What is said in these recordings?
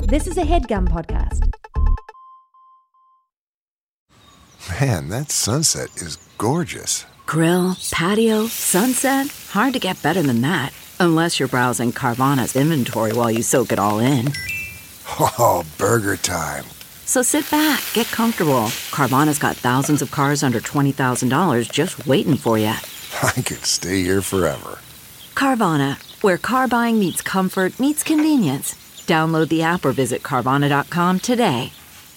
This is a HeadGum podcast. Man, that sunset is gorgeous. Grill, patio, sunset. Hard to get better than that. Unless you're browsing Carvana's inventory while you soak it all in. Oh, burger time. So sit back, get comfortable. Carvana's got thousands of cars under $20,000 just waiting for you. I could stay here forever. Carvana, where car buying meets comfort meets convenience. Download the app or visit Carvana.com today.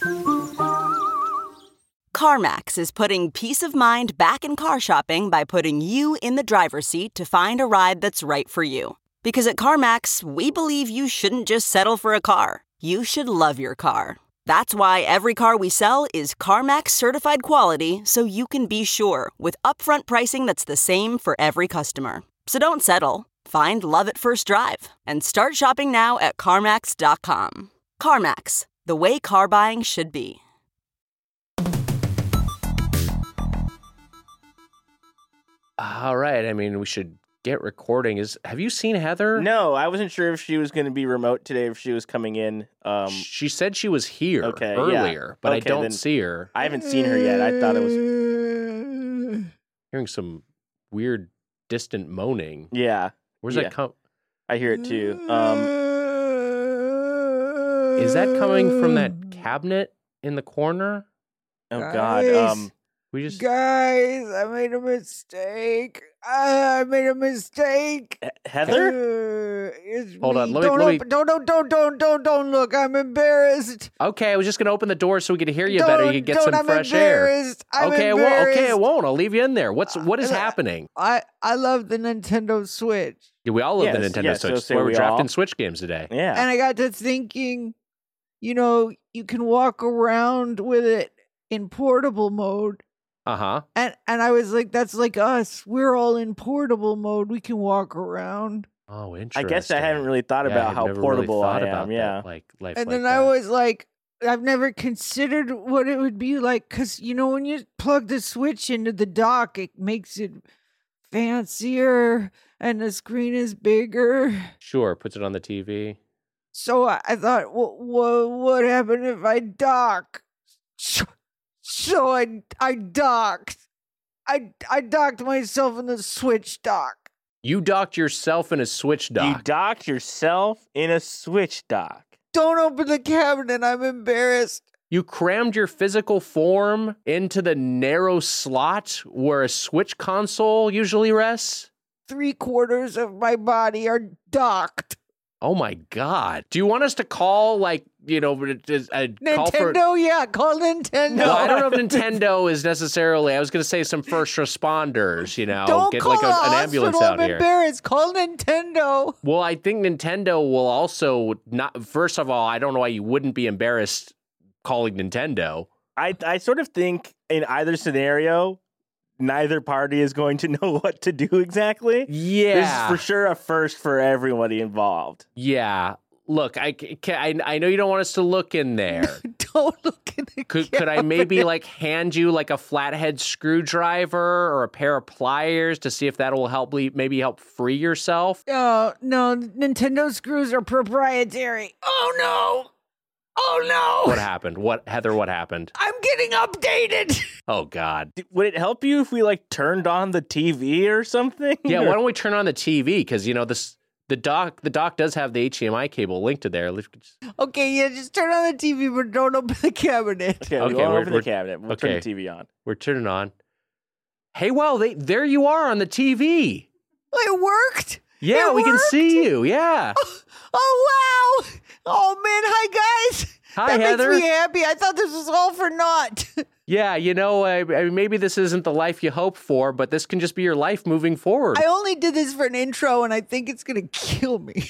CarMax is putting peace of mind back in car shopping by putting you in the driver's seat to find a ride that's right for you. Because at CarMax, we believe you shouldn't just settle for a car. You should love your car. That's why every car we sell is CarMax certified quality, so you can be sure with upfront pricing that's the same for every customer. So don't settle. Find love at first drive and start shopping now at CarMax.com. CarMax, the way car buying should be. All right. I mean, we should get recording. Have you seen Heather? No, I wasn't sure if she was going to be remote today, if she was coming in. She said she was here earlier, but I don't see her. I haven't seen her yet. I thought it was... Hearing some weird, distant moaning. Yeah. Where's that come? I hear it too. Is that coming from that cabinet in the corner? Oh, God. Guys, I made a mistake. I made a mistake. Heather? It's Hold me. on. Don't look. I'm embarrassed. Okay, I was just going to open the door so we could hear you better. You could get some fresh air. I'm okay, embarrassed. I won't. I'll leave you in there. What is happening? I love the Nintendo Switch. Yeah, we all love the Nintendo Switch. So we're drafting Switch games today. Yeah. And I got to thinking, you can walk around with it in portable mode. Uh-huh. And I was like, that's like us. We're all in portable mode. We can walk around. Oh, interesting. I guess I haven't really thought about how portable I am. Yeah. Like life and like then that. I was like, I've never considered what it would be like. Because, when you plug the Switch into the dock, it makes it fancier and the screen is bigger. Sure, puts it on the TV. So I thought, what happened if I dock? So I docked. I docked myself in the Switch dock. You docked yourself in a Switch dock. You docked yourself in a Switch dock. Don't open the cabinet. I'm embarrassed. You crammed your physical form into the narrow slot where a Switch console usually rests? 3/4 of my body are docked. Oh my God. Do you want us to call, Nintendo? call for... Call Nintendo. No, I don't know if Nintendo is necessarily, I was going to say some first responders, Don't get call an ambulance out I'm here. embarrassed. Call Nintendo. Well, I think Nintendo will also not, first of all, I don't know why you wouldn't be embarrassed calling Nintendo. I sort of think in either scenario, neither party is going to know what to do exactly. Yeah. This is for sure a first for everybody involved. Yeah. Look, I know you don't want us to look in there. Don't look in the Could I maybe hand you a flathead screwdriver or a pair of pliers to see if that will help free yourself? No, Nintendo screws are proprietary. Oh no! What happened? Heather, what happened? I'm getting updated. Oh God. Would it help you if we turned on the TV or something? Yeah, why don't we turn on the TV? Because the dock does have the HDMI cable linked to there. Okay, yeah, just turn on the TV, but don't open the cabinet. Okay, we'll open the cabinet. We'll turn the TV on. We're turning on. Hey, well, there you are on the TV. It worked. Yeah, we can see you. Yeah. Oh wow. Oh man, hi guys. Hi, that Heather. makes me happy. I thought this was all for naught. Yeah, maybe this isn't the life you hoped for, but this can just be your life moving forward. I only did this for an intro, and I think it's going to kill me.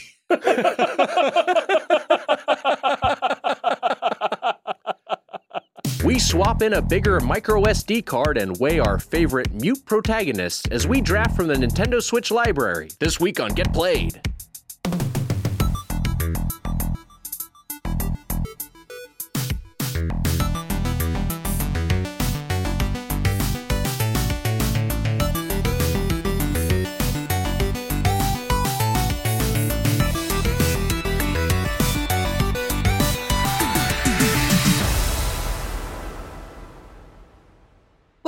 We swap in a bigger micro SD card and weigh our favorite mute protagonists as we draft from the Nintendo Switch library. This week on Get Played.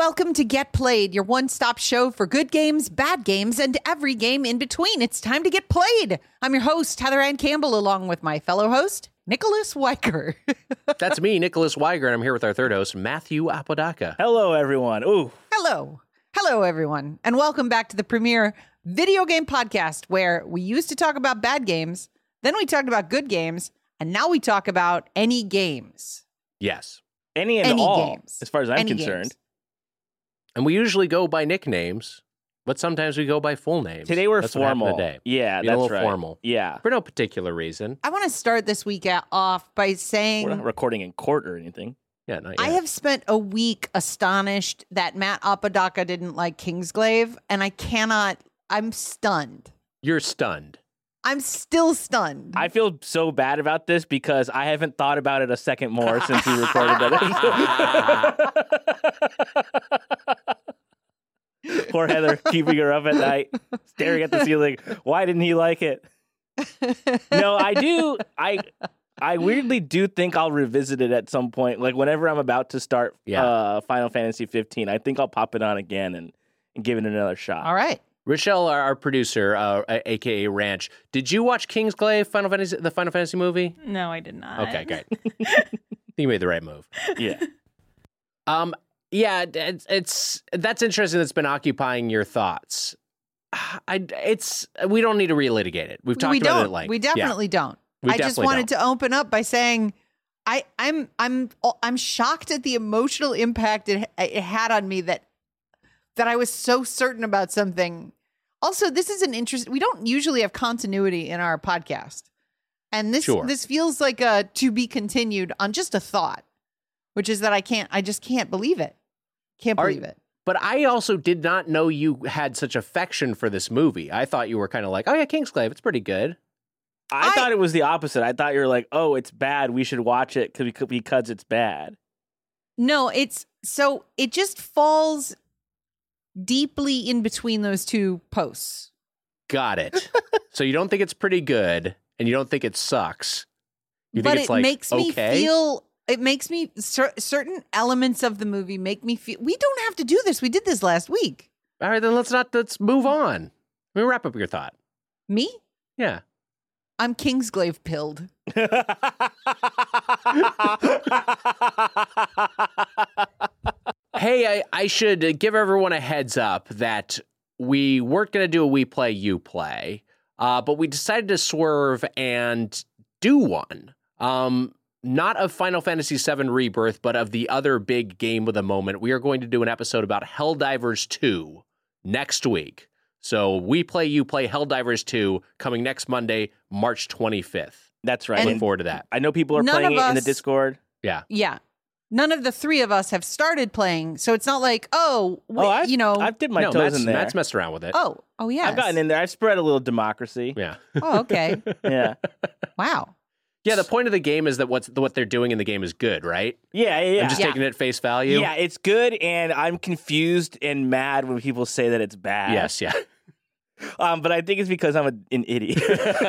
Welcome to Get Played, your one-stop show for good games, bad games, and every game in between. It's time to get played. I'm your host, Heather Ann Campbell, along with my fellow host, Nicholas Weicker. That's me, Nicholas Weiger, and I'm here with our third host, Matthew Apodaca. Hello, everyone. Ooh. Hello. Hello, everyone, and welcome back to the premier video game podcast where we used to talk about bad games, then we talked about good games, and now we talk about any games. Yes. Any all, games. As far as I'm concerned. Games. And we usually go by nicknames, but sometimes we go by full names. Today we're that's formal. Today. Yeah, Being that's a little right. formal. Yeah. For no particular reason. I want to start this week off by saying... We're not recording in court or anything. Yeah, not yet. I have spent a week astonished that Matt Apodaca didn't like Kingsglaive, and I'm stunned. You're stunned. I'm still stunned. I feel so bad about this because I haven't thought about it a second more since we recorded that episode. Poor Heather, keeping her up at night, staring at the ceiling. Why didn't he like it? No, I do. I weirdly do think I'll revisit it at some point. Like whenever I'm about to start Final Fantasy 15, I think I'll pop it on again and give it another shot. All right. Rochelle, our producer, a.k.a. Ranch, did you watch Kingsglaive, the Final Fantasy movie? No, I did not. Okay, great. You made the right move. Yeah. Yeah, that's interesting. That's been occupying your thoughts. We don't need to relitigate it. We've talked about it at length. We definitely don't. I just wanted to open up by saying I'm shocked at the emotional impact it had on me that I was so certain about something. Also, this is an interest. We don't usually have continuity in our podcast, and this feels like a to be continued on just a thought, which is that I just can't believe it. Can't believe it. But I also did not know you had such affection for this movie. I thought you were kind of like, oh yeah, Kingsglaive, it's pretty good. I thought it was the opposite. I thought you were like, oh, it's bad. We should watch it because it's bad. No, it just falls deeply in between those two posts. Got it. So you don't think it's pretty good, and you don't think it sucks. You but think it's it like, makes okay? me feel. It makes me certain elements of the movie make me feel. We don't have to do this. We did this last week. All right, then let's move on. Let me wrap up your thought. Me? Yeah. I'm Kingsglaive pilled. Hey, I should give everyone a heads up that we weren't going to do a We Play, You Play, but we decided to swerve and do one. Not of Final Fantasy VII Rebirth, but of the other big game of the moment. We are going to do an episode about Helldivers 2 next week. So We Play, You Play, Helldivers 2 coming next Monday, March 25th. That's right. Look forward to that. I know people are playing it in the Discord. Yeah. Yeah. None of the three of us have started playing, so it's not like, I've dipped my toes in there. Matt's messed around with it. Oh, yeah. I've gotten in there. I've spread a little democracy. Yeah. Oh, okay. Yeah. Wow. Yeah, the point of the game is that what they're doing in the game is good, right? Yeah. I'm just taking it at face value. Yeah, it's good, and I'm confused and mad when people say that it's bad. Yes, yeah. But I think it's because I'm an idiot.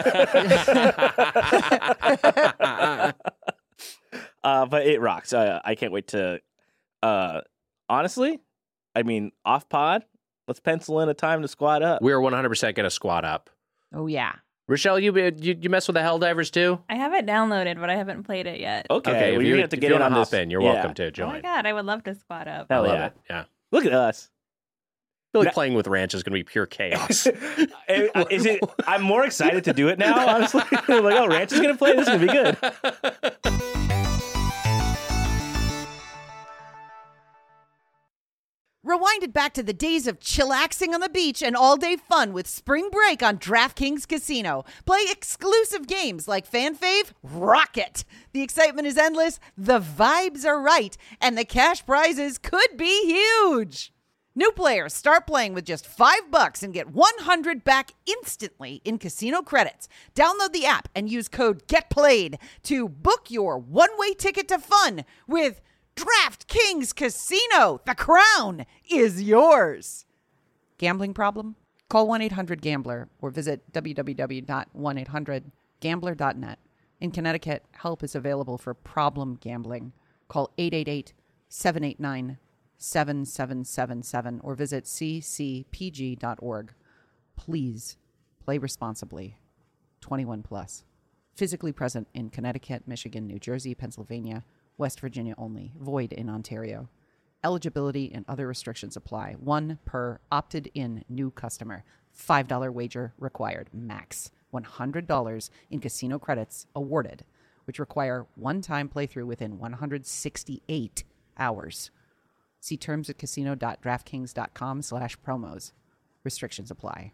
But it rocks. I can't wait to. Honestly, I mean, off pod. Let's pencil in a time to squad up. We're 100% going to squad up. Oh yeah. Rochelle, you mess with the Helldivers too? I have it downloaded, but I haven't played it yet. Okay, well, you're gonna have to get in on this. You're welcome to join. Oh my god, I would love to squad up. Hell I love yeah. it. Yeah. Look at us. I feel like playing with Ranch is going to be pure chaos. Is it? I'm more excited to do it now. Honestly, I'm like, oh, Ranch is going to play. This is going to be good. Rewind it back to the days of chillaxing on the beach and all-day fun with Spring Break on DraftKings Casino. Play exclusive games like Fan Fave, Rocket. The excitement is endless, the vibes are right, and the cash prizes could be huge. New players start playing with just $5 and get $100 back instantly in casino credits. Download the app and use code GETPLAYED to book your one-way ticket to fun with DraftKings Casino. The crown is yours. Gambling problem? Call 1-800-GAMBLER or visit www.1800gambler.net. In Connecticut, help is available for problem gambling. Call 888-789-4200. 877-7777 or visit ccpg.org. Please play responsibly. 21 plus. Physically present in Connecticut, Michigan, New Jersey, Pennsylvania, West Virginia only. Void in Ontario. Eligibility and other restrictions apply. 1 per opted-in new customer. $5 wager required. Max. $100 in casino credits awarded, which require one-time playthrough within 168 hours. See terms at casino.draftkings.com/promos. Restrictions apply.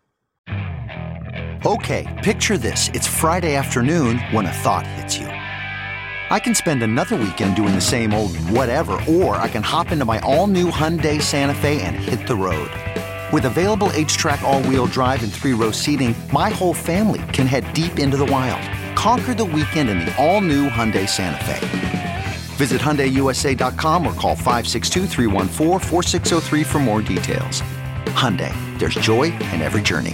Okay, picture this. It's Friday afternoon when a thought hits you. I can spend another weekend doing the same old whatever, or I can hop into my all-new Hyundai Santa Fe and hit the road. With available H-Track all-wheel drive and 3-row seating, my whole family can head deep into the wild. Conquer the weekend in the all-new Hyundai Santa Fe. Visit HyundaiUSA.com or call 562-314-4603 for more details. Hyundai, there's joy in every journey.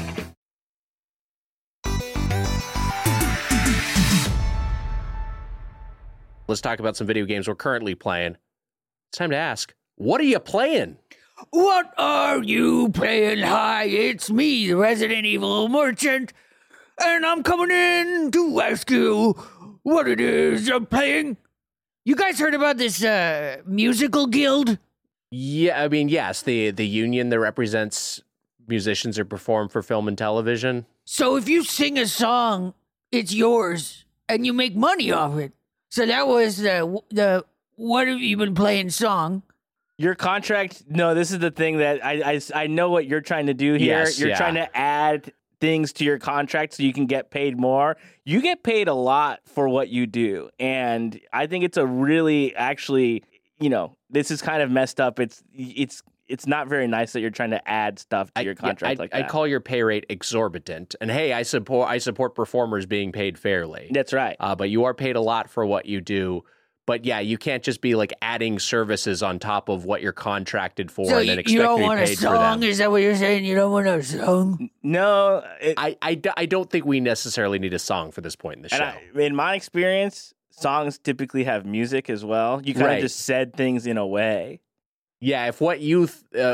Let's talk about some video games we're currently playing. It's time to ask, what are you playing? What are you playing? Hi, it's me, the Resident Evil merchant, and I'm coming in to ask you what it is I'm playing. You guys heard about this musical guild? Yeah, I mean, yes, the union that represents musicians who perform for film and television. So if you sing a song, it's yours, and you make money off it. So that was the what have you been playing song? Your contract, no, this is the thing that I know what you're trying to do here. Yes, you're yeah. trying to add things to your contract so you can get paid more. You get paid a lot for what you do. And I think it's a really, actually, this is kind of messed up. It's not very nice that you're trying to add stuff to your contract like that. I call your pay rate exorbitant. And hey, I support performers being paid fairly. That's right. But you are paid a lot for what you do. But yeah, you can't just be like adding services on top of what you're contracted for So and then expect you don't to be want a paid for them. song? Is that what you're saying? You don't want a song? No. I don't think we necessarily need a song for this point in the show. In my experience, songs typically have music as well. You kind of just said things in a way. Yeah, if what you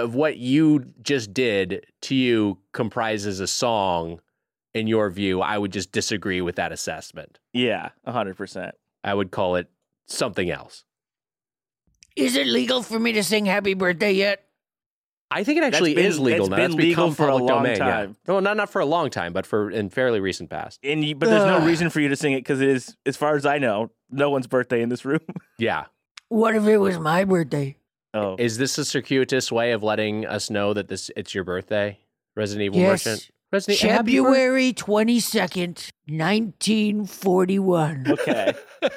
just did to you comprises a song, in your view, I would just disagree with that assessment. Yeah, 100%. I would call it something else. Is it legal for me to sing Happy Birthday yet? I think it actually is legal now. It's been legal for a long time. Yeah. Well, not for a long time, but in fairly recent past. But there's no reason for you to sing it because it is, as far as I know, no one's birthday in this room. Yeah. What if it was my birthday? Oh, is this a circuitous way of letting us know that it's your birthday, Resident Evil Yes. Merchant? February 22nd, 1941. okay.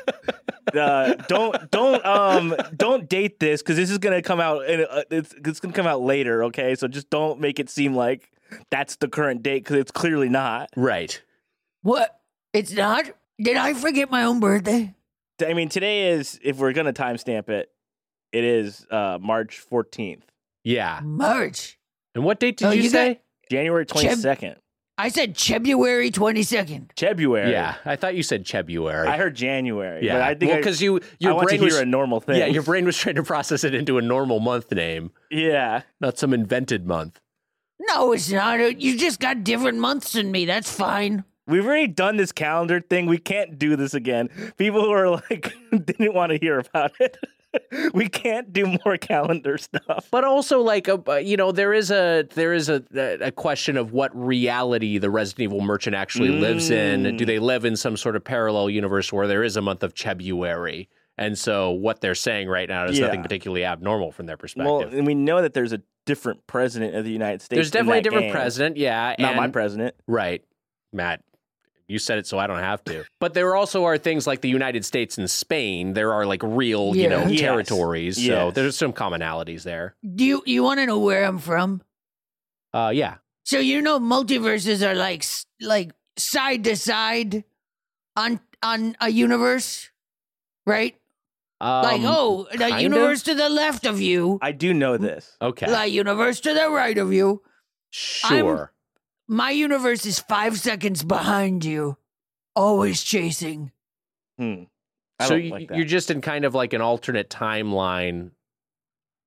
Don't date this because this is gonna come out. It's gonna come out later. Okay, so just don't make it seem like that's the current date because it's clearly not. Right. What? It's not? Did I forget my own birthday? I mean, today is, if we're gonna timestamp it, it is March 14th. Yeah. March. And what date did you say? January 22nd. I said February 22nd. February. Yeah, I thought you said February. I heard January. Yeah, but I think because I your want brain to was hear a normal thing. Yeah, your brain was trying to process it into a normal month name. Yeah, not some invented month. No, it's not. You just got different months than me. That's fine. We've already done this calendar thing. We can't do this again. People who are like didn't want to hear about it. We can't do more calendar stuff. But also, like, there is a question of what reality the Resident Evil Merchant actually lives in. Do they live in some sort of parallel universe where there is a month of February? And so what they're saying right now is nothing particularly abnormal from their perspective. Well, and we know that there's a different president of the United States. There's definitely a different president, yeah. Not my president. Right. Matt, you said it so I don't have to. But there also are things like the United States and Spain. There are like real, territories. Yes. So there's some commonalities there. Do you want to know where I'm from? Yeah. So multiverses are like side to side on a universe, right? The universe to the left of you. I do know this. Okay. The universe to the right of you. Sure. My universe is 5 seconds behind you, always chasing. So you're just in kind of like an alternate timeline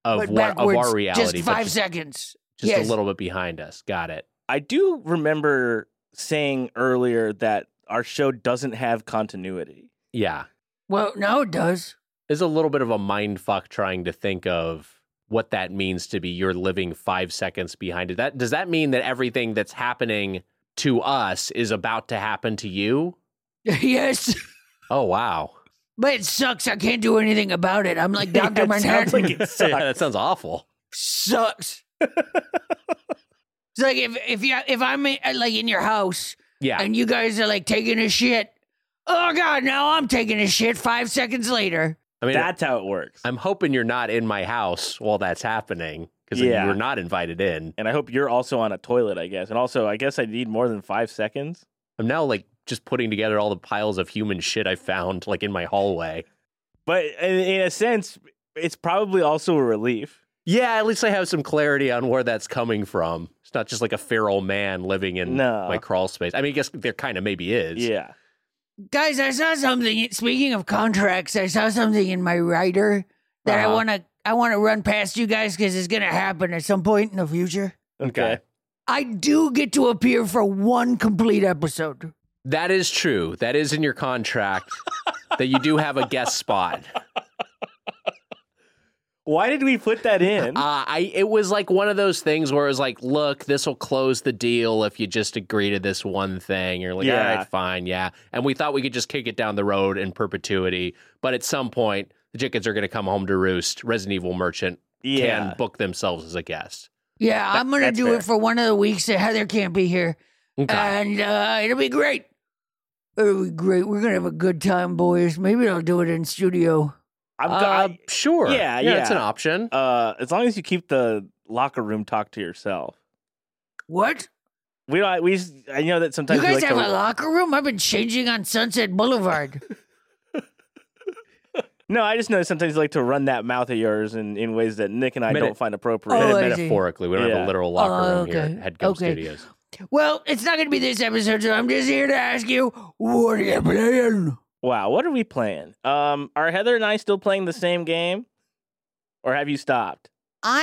of but what of backwards, our reality. Just but 5 seconds. Just Yes. a little bit behind us. Got it. I do remember saying earlier that our show doesn't have continuity. Yeah. Well, now it does. It's a little bit of a mind fuck trying to think of what that means to be you're living 5 seconds behind it. Does that mean that everything that's happening to us is about to happen to you? Yes. Oh, wow. But it sucks. I can't do anything about it. I'm like Dr. It sounds Manhattan. like it sucks. Yeah, that sounds awful. Sucks. It's like if I'm like in your house Yeah. and you guys are like taking a shit. Oh God, now I'm taking a shit 5 seconds later. I mean, That's how it works. I'm hoping you're not in my house while that's happening because Yeah. you're not invited in. And I hope you're also on a toilet, I guess. And also, I guess I need more than 5 seconds. I'm now like just putting together all the piles of human shit I found like in my hallway. But in a sense, it's probably also a relief. Yeah, at least I have some clarity on where that's coming from. It's not just like a feral man living in No. my crawl space. I mean, I guess there kind of maybe is. Yeah. Guys, I saw something. Speaking of contracts, I saw something in my writer that Uh-huh. I want to run past you guys because it's going to happen at some point in the future. Okay. I do get to appear for one complete episode. That is true. That is in your contract that you do have a guest spot. Why did we put that in? It was like one of those things where it was like, look, this will close the deal if you just agree to this one thing. You're like, Yeah. all right, fine, yeah. And we thought we could just kick it down the road in perpetuity. But at some point, the chickens are going to come home to roost. Resident Evil Merchant Yeah. can book themselves as a guest. Yeah, I'm going to that's do fair. it for one of the weeks that Heather can't be here. Okay. And it'll be great. It'll be great. We're going to have a good time, boys. Maybe I'll do it in studio. Sure. Yeah, It's yeah. an option. As long as you keep the locker room talk to yourself. What? We don't. I know that sometimes You guys we like have to, a locker room? I've been changing on Sunset Boulevard. No, I just know sometimes you like to run that mouth of yours in ways that Nick and I Meta- don't find appropriate. Oh, I see. Metaphorically, we don't have Yeah. a literal locker room here okay. at Headgum Okay. Studios. Well, it's not going to be this episode, so I'm just here to ask you, what are you playing? Wow, what are we playing? Are Heather and I still playing the same game, or have you stopped?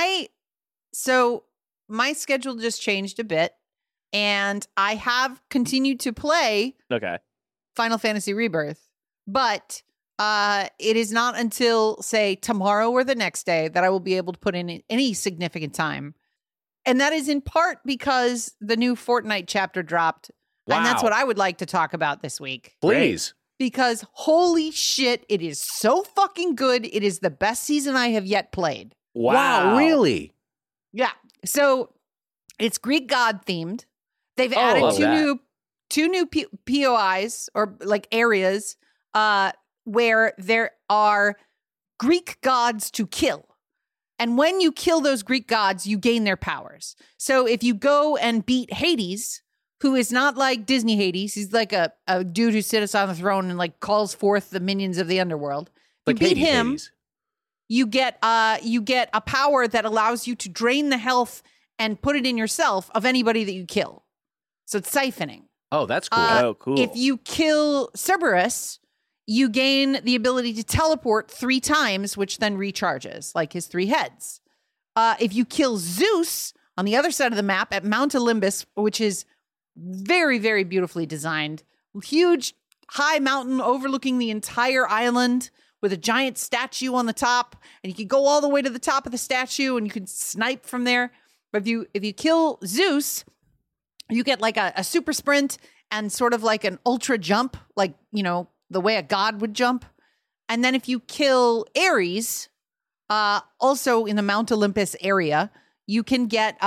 So my schedule just changed a bit, and I have continued to play Okay. Final Fantasy Rebirth, but it is not until, say, tomorrow or the next day that I will be able to put in any significant time. And that is in part because the new Fortnite chapter dropped. And that's Wow. what I would like to talk about this week. Please. Because holy shit, it is so fucking good. It is the best season I have yet played. Wow, really? Yeah. So it's Greek god themed. They've Oh, added love that. two new POIs or like areas where there are Greek gods to kill. And when you kill those Greek gods, you gain their powers. So if you go and beat Hades, who is not like Disney Hades, he's like a dude who sits on the throne and like calls forth the minions of the underworld. If Like you beat Hades, him, Hades. you get a power that allows you to drain the health and put it in yourself of anybody that you kill. So it's siphoning. Oh, that's cool. Oh, cool. If you kill Cerberus, you gain the ability to teleport 3 times, which then recharges, like his 3 heads. If you kill Zeus on the other side of the map at Mount Olympus, which is very, very beautifully designed, huge, high mountain overlooking the entire island with a giant statue on the top, and you can go all the way to the top of the statue and you can snipe from there. But if you kill Zeus, you get like a super sprint and sort of like an ultra jump, like, you know, the way a god would jump. And then if you kill Ares, also in the Mount Olympus area, you can get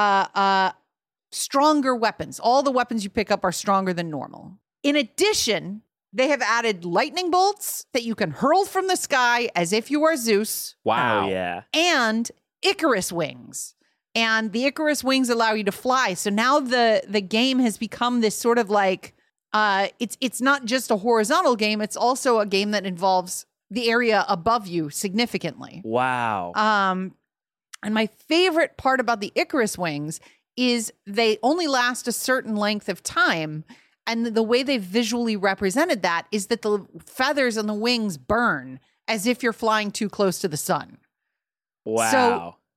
stronger weapons. All the weapons you pick up are stronger than normal. In addition, they have added lightning bolts that you can hurl from the sky as if you are Zeus, Wow. Oh, yeah. and Icarus wings. And the Icarus wings allow you to fly. So now the game has become this sort of like it's not just a horizontal game, it's also a game that involves the area above you significantly. Wow. And my favorite part about the Icarus wings is they only last a certain length of time. And the way they visually represented that is that the feathers on the wings burn as if you're flying too close to the sun. Wow. So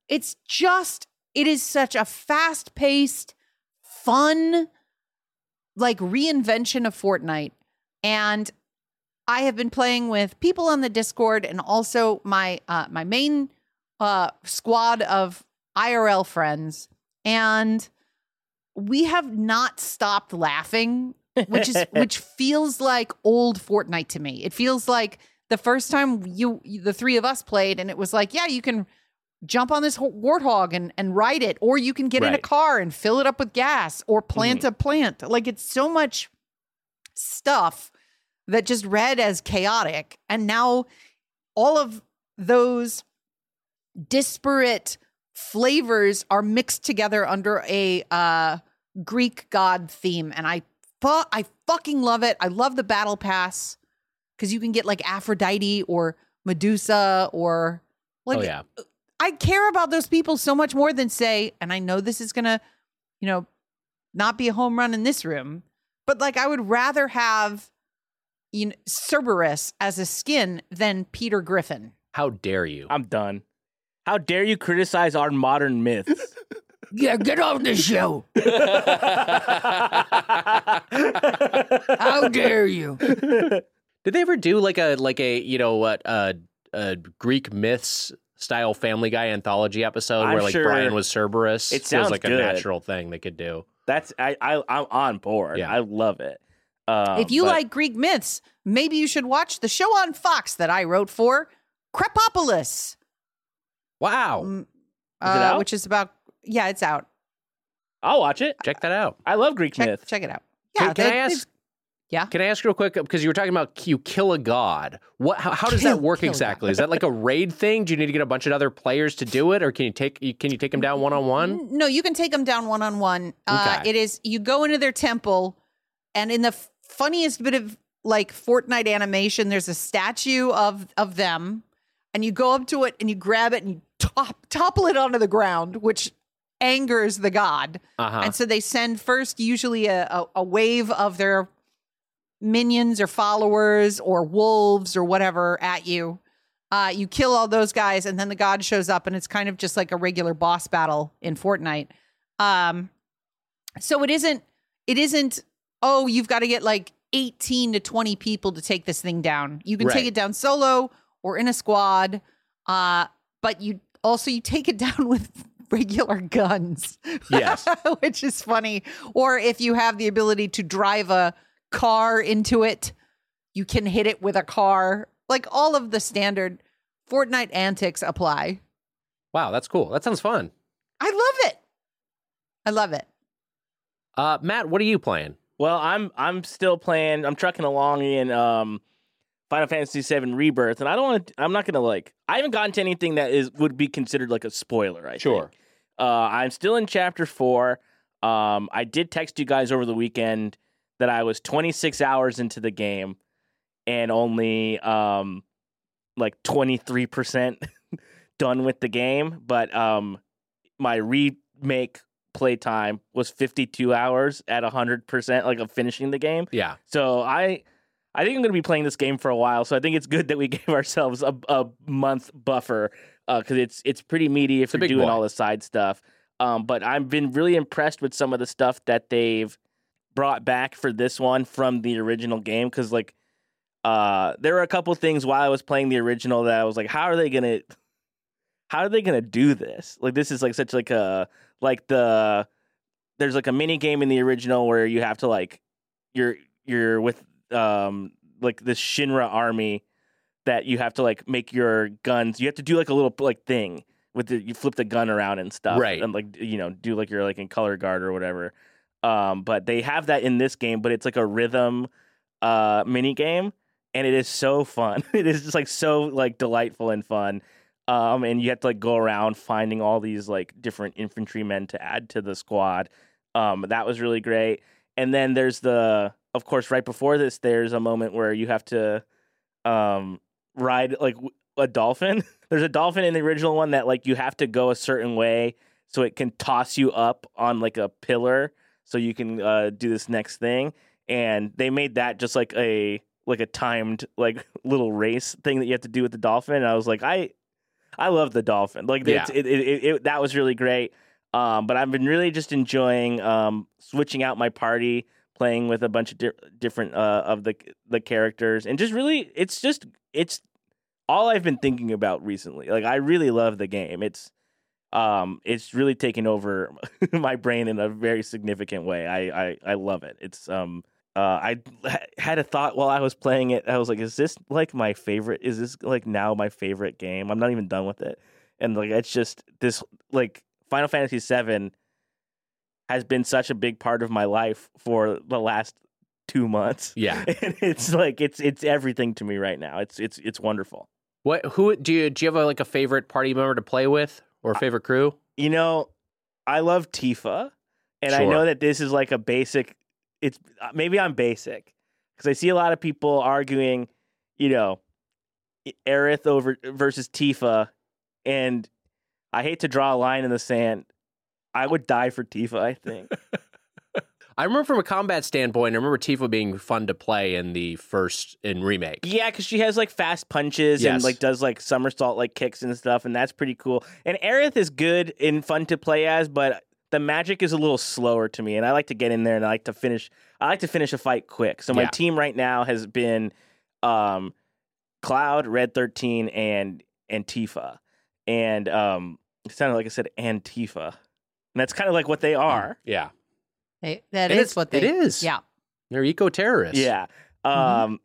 It's just, it is such a fast-paced, fun, like reinvention of Fortnite. And I have been playing with people on the Discord and also my my main squad of IRL friends. And we have not stopped laughing, which feels like old Fortnite to me. It feels like the first time the three of us played, and it was like, yeah, you can jump on this warthog and ride it, or you can get in a car and fill it up with gas, or plant a plant. Like, it's so much stuff that just read as chaotic. And now all of those disparate flavors are mixed together under a Greek god theme. And I fucking love it. I love the battle pass because you can get like Aphrodite or Medusa or like, Oh, yeah. I care about those people so much more than say, and I know this is going to, not be a home run in this room, but like I would rather have Cerberus as a skin than Peter Griffin. How dare you? I'm done. How dare you criticize our modern myths? Yeah, get off the show. How dare you? Did they ever do like a Greek myths style Family Guy anthology episode I'm where like sure Brian was Cerberus? it Feels sounds like good. a natural thing they could do. I'm on board. Yeah. I love it. If you like Greek myths, maybe you should watch the show on Fox that I wrote for, Crepopolis. Wow. Is it out? Which is about, it's out. I'll watch it. Check that out. I love Greek myth. Check it out. Can I ask? Yeah. Can I ask real quick, because you were talking about you kill a god. How does that work exactly? Is that like a raid thing? Do you need to get a bunch of other players to do it, or can you take them down one-on-one? No, you can take them down one-on-one. Okay. It is, you go into their temple, and in the funniest bit of like Fortnite animation, there's a statue of them, and you go up to it and you grab it and you topple it onto the ground, which angers the god. And so they send first usually a wave of their minions or followers or wolves or whatever at you. You kill all those guys, and then the god shows up, and it's kind of just like a regular boss battle in Fortnite. So it isn't, oh, you've got to get like 18 to 20 people to take this thing down. You can take it down solo or in a squad, but you take it down with regular guns. Yes. Which is funny. Or if you have the ability to drive a car into it, you can hit it with a car. Like, all of the standard Fortnite antics apply. Wow, that's cool. That sounds fun. I love it. Matt, what are you playing? Well, I'm still playing. I'm trucking along in Final Fantasy VII Rebirth, and I'm not gonna I haven't gotten to anything that would be considered like a spoiler. I think. I'm still in chapter 4. I did text you guys over the weekend that I was 26 hours into the game and only 23% done with the game, but my remake playtime was 52 hours at 100%, like, of finishing the game. Yeah. So I think I'm going to be playing this game for a while, so I think it's good that we gave ourselves a month buffer because it's pretty meaty if you're doing all the side stuff. But I've been really impressed with some of the stuff that they've brought back for this one from the original game, because there were a couple things while I was playing the original that I was like, how are they gonna do this? Like, this is like such like a there's like a mini game in the original where you have to you're with like this Shinra army that you have to make your guns. You have to do like a little thing with you flip the gun around and stuff, right? And do like you're in color guard or whatever. But they have that in this game, but it's like a rhythm mini game, and it is so fun. It is just so delightful and fun. And you have to go around finding all these different infantrymen to add to the squad. That was really great. And then there's of course, right before this, there's a moment where you have to ride a dolphin. There's a dolphin in the original one that you have to go a certain way so it can toss you up on a pillar so you can do this next thing. And they made that just a timed little race thing that you have to do with the dolphin. And I was like, I I love the dolphin. Like that was really great. But I've been really just enjoying switching out my party, playing with a bunch of different of the characters, and just really, it's all I've been thinking about recently. Like, I really love the game. It's really taken over my brain in a very significant way. I love it. It's I had a thought while I was playing it. I was like, is this like my favorite? Is this like now my favorite game? I'm not even done with it. And like, it's just this, like, Final Fantasy VII has been such a big part of my life for the last 2 months. Yeah. And it's like, it's everything to me right now. It's wonderful. Who do you have a favorite party member to play with or a favorite crew? You know, I love Tifa, and Sure. I know that this is like a basic. It's maybe I'm basic because I see a lot of people arguing, you know, Aerith versus Tifa, and I hate to draw a line in the sand. I would die for Tifa, I think. I remember from a combat standpoint, I remember Tifa being fun to play in remake. Yeah, because she has like fast punches and like does like somersault like kicks and stuff, and that's pretty cool. And Aerith is good and fun to play as, but the magic is a little slower to me, and I like to get in there and I like to finish a fight quick. So my team right now has been Cloud, Red 13, and Tifa. And it sounded like I said Antifa. And that's kind of like what they are. Yeah. That is what they... It is. Yeah. They're eco-terrorists. Yeah. But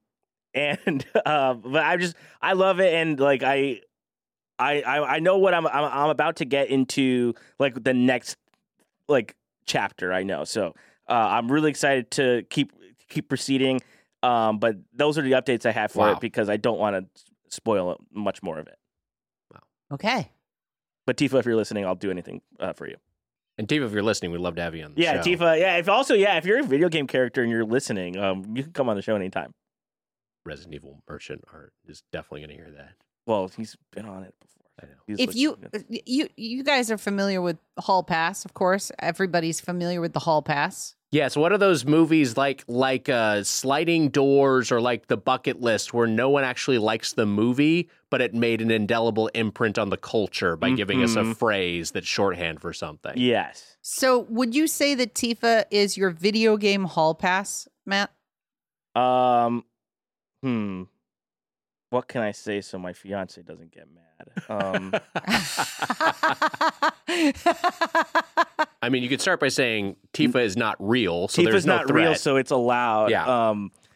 I love it, and like I know what I'm about to get into, like the next like chapter. I know, so I'm really excited to keep proceeding. But those are the updates I have for it because I don't want to spoil much more of it. Wow. Okay. But Tifa, if you're listening, I'll do anything for you. And Tifa, if you're listening, we'd love to have you on the show. Yeah, Tifa. Yeah, if you're a video game character and you're listening, you can come on the show anytime. Resident Evil merchant art is definitely going to hear that. Well, he's been on it before. I know. If you guys are familiar with Hall Pass, of course, everybody's familiar with the Hall Pass. Yeah, so what are those movies like Sliding Doors or like The Bucket List where no one actually likes the movie, but it made an indelible imprint on the culture by giving us a phrase that's shorthand for something? Yes. So would you say that Tifa is your video game Hall Pass, Matt? What can I say so my fiance doesn't get mad? I mean, you could start by saying Tifa is not real, so Tifa's there's no not threat. real, so it's allowed. Yeah.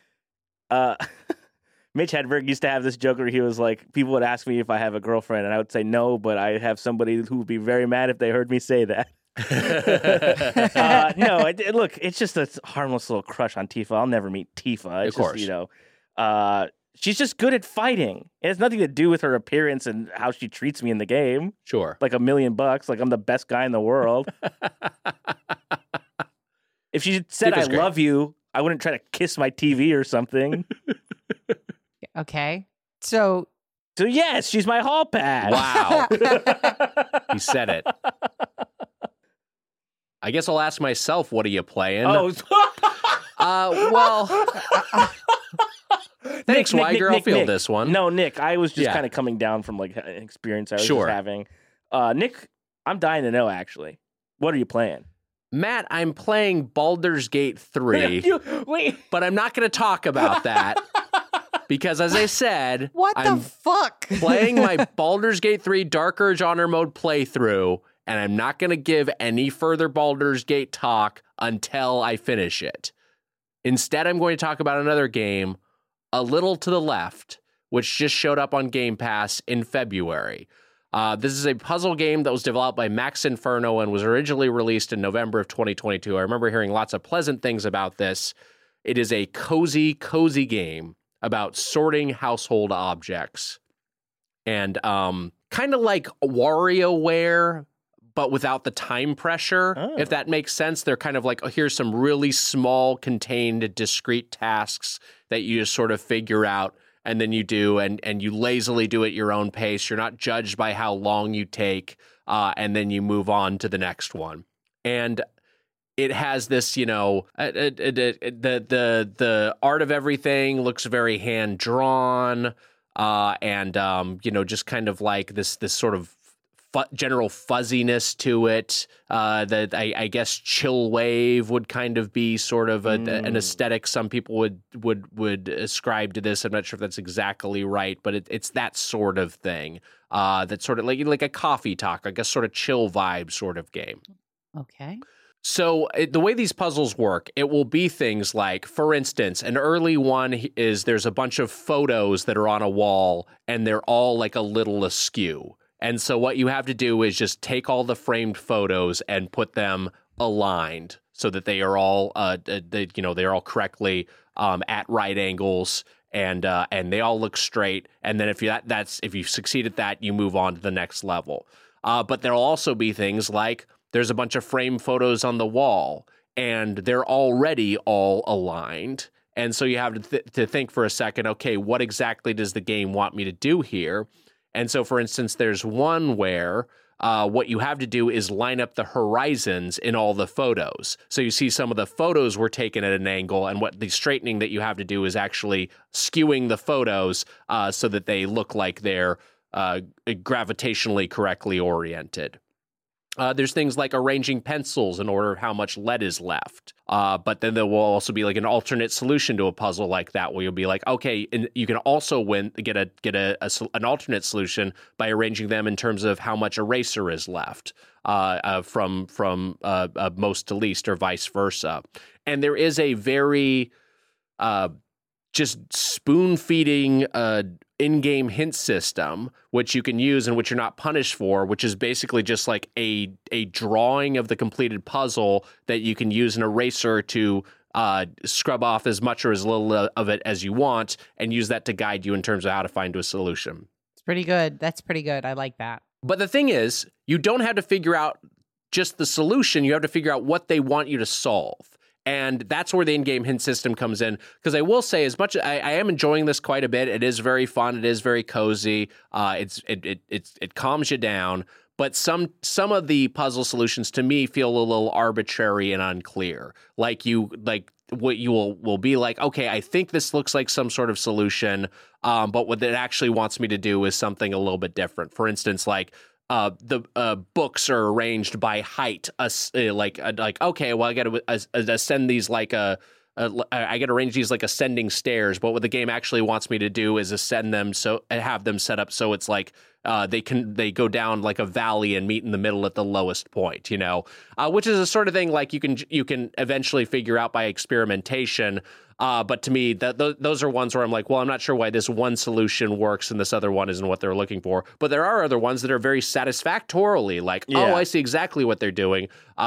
Mitch Hedberg used to have this joke where he was like, people would ask me if I have a girlfriend, and I would say no, but I have somebody who would be very mad if they heard me say that. Look, it's just a harmless little crush on Tifa. I'll never meet Tifa. It's Of course. Just, she's just good at fighting. It has nothing to do with her appearance and how she treats me in the game. Sure. Like $1 million, like I'm the best guy in the world. If she said Tifa's I great. love you, I wouldn't try to kiss my TV or something. Okay. So yes, she's my hall pass. Wow. You said it. I guess I'll ask myself, what are you playing? Well, thanks, Weiger. I'll field this one. No, Nick, I was just Yeah. kind of coming down from like an experience I was Sure. just having. Nick, I'm dying to know, actually. What are you playing? Matt, I'm playing Baldur's Gate 3, Wait. but I'm not going to talk about that because, as I said, what I'm the fuck? playing my Baldur's Gate 3 Dark Urge Honor Mode playthrough, and I'm not going to give any further Baldur's Gate talk until I finish it. Instead, I'm going to talk about another game, A Little to the Left, which just showed up on Game Pass in February. This is a puzzle game that was developed by Max Inferno and was originally released in November of 2022. I remember hearing lots of pleasant things about this. It is a cozy game about sorting household objects. And kind of like WarioWare, but without the time pressure, if that makes sense. They're kind of like, here's some really small, contained, discrete tasks that you just sort of figure out, and then you do, and you lazily do at your own pace. You're not judged by how long you take, and then you move on to the next one. And it has this, the art of everything looks very hand-drawn. and just kind of like this sort of general fuzziness to it. That I guess chill wave would kind of be sort of an aesthetic some people would ascribe to this. I'm not sure if that's exactly right, but it's that sort of thing. That's sort of like a coffee talk, like a sort of chill vibe sort of game. Okay. So the way these puzzles work, it will be things like, for instance, an early one is there's a bunch of photos that are on a wall and they're all like a little askew. And so what you have to do is just take all the framed photos and put them aligned so that they are all, they're all correctly at right angles and they all look straight. And then if you succeed at that, you move on to the next level. But there'll also be things like there's a bunch of framed photos on the wall and they're already all aligned. And so you have to think for a second, okay, what exactly does the game want me to do here? And so, for instance, there's one where what you have to do is line up the horizons in all the photos. So you see some of the photos were taken at an angle, and what the straightening that you have to do is actually skewing the photos so that they look like they're gravitationally correctly oriented. There's things like arranging pencils in order of how much lead is left. But then there will also be like an alternate solution to a puzzle like that, where you'll be like, okay, and you can also get an alternate solution by arranging them in terms of how much eraser is left from most to least, or vice versa. And there is a very just spoon-feeding in-game hint system, which you can use and which you're not punished for, which is basically just like a drawing of the completed puzzle that you can use an eraser to scrub off as much or as little of it as you want, and use that to guide you in terms of how to find a solution. It's pretty good. That's pretty good. I like that. But the thing is, you don't have to figure out just the solution. You have to figure out what they want you to solve. And that's where the in-game hint system comes in. Because I will say, as much I am enjoying this quite a bit. It is very fun. It is very cozy. It calms you down. But some of the puzzle solutions to me feel a little arbitrary and unclear. What you will be like, okay, I think this looks like some sort of solution, but what it actually wants me to do is something a little bit different. For instance, like the books are arranged by height. Okay, well, I got to ascend these like I got to arrange these like ascending stairs. But what the game actually wants me to do is ascend them, so have them set up so it's like they go down like a valley and meet in the middle at the lowest point. Which is a sort of thing like you can eventually figure out by experimentation. But to me, those are ones where I'm like, well, I'm not sure why this one solution works and this other one isn't what they're looking for. But there are other ones that are very satisfactorily like, oh, I see exactly what they're doing.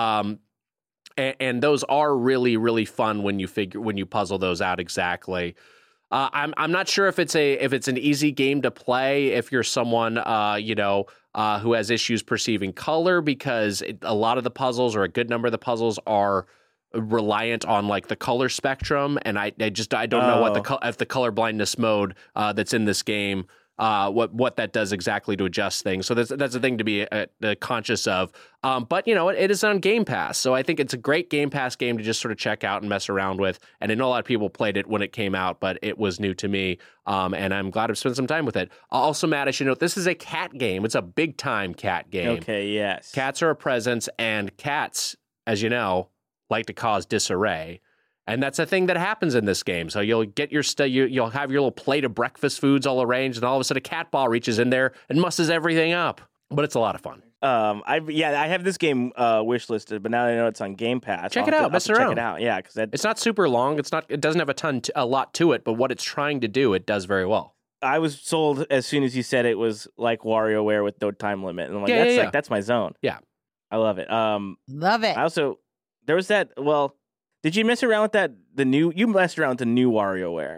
And those are really, really fun when you puzzle those out exactly. I'm not sure if it's an easy game to play if you're someone who has issues perceiving color, because a lot of the puzzles, or a good number of the puzzles, are reliant on like the color spectrum, and I don't know if the color blindness mode that's in this game what that does exactly to adjust things. So that's a thing to be conscious of. But it is on Game Pass, so I think it's a great Game Pass game to just sort of check out and mess around with. And I know a lot of people played it when it came out, but it was new to me, and I'm glad I've spent some time with it. Also, Matt, I should note this is a cat game. It's a big time cat game. Okay, yes. Cats are a presence, and cats, as you know, like to cause disarray. And that's a thing that happens in this game. So you'll get you'll have your little plate of breakfast foods all arranged, and all of a sudden a cat ball reaches in there and musses everything up. But it's a lot of fun. I have this game wish listed, but now I know it's on Game Pass. Check it out, mess around. Check it out, yeah, because it's not super long. It doesn't have a lot to it, but what it's trying to do, it does very well. I was sold as soon as you said it was like WarioWare with no time limit, and I'm like, that's my zone. Yeah, I love it. Love it. I also there was that. Well, did you mess around with that? You messed around with the new WarioWare.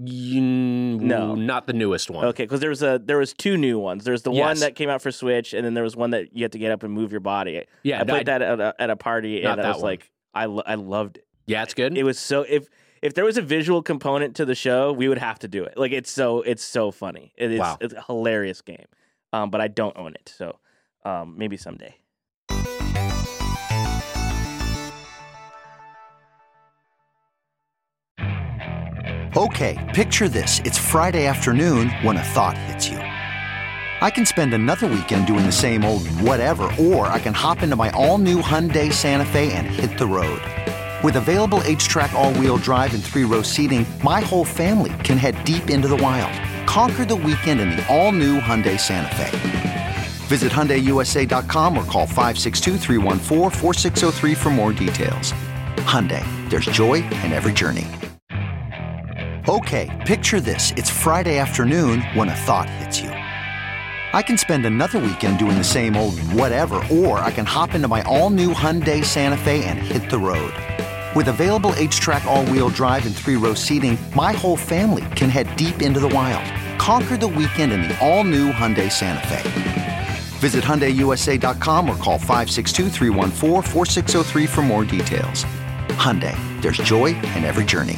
No, not the newest one. Okay, because there was two new ones. There's the one that came out for Switch, and then there was one that you had to get up and move your body. Yeah, I played that at a party, and I was like, I loved it. Yeah, it's good. It was so if there was a visual component to the show, we would have to do it. Like it's so funny. It is It's a hilarious game. But I don't own it, so maybe someday. Okay, picture this. It's Friday afternoon when a thought hits you. I can spend another weekend doing the same old whatever, or I can hop into my all-new Hyundai Santa Fe and hit the road. With available H-Track all-wheel drive and 3-row seating, my whole family can head deep into the wild. Conquer the weekend in the all-new Hyundai Santa Fe. Visit HyundaiUSA.com or call 562-314-4603 for more details. Hyundai, there's joy in every journey. Okay, picture this. It's Friday afternoon when a thought hits you. I can spend another weekend doing the same old whatever, or I can hop into my all-new Hyundai Santa Fe and hit the road. With available H-Track all-wheel drive and 3-row seating, my whole family can head deep into the wild. Conquer the weekend in the all-new Hyundai Santa Fe. Visit HyundaiUSA.com or call 562-314-4603 for more details. Hyundai, there's joy in every journey.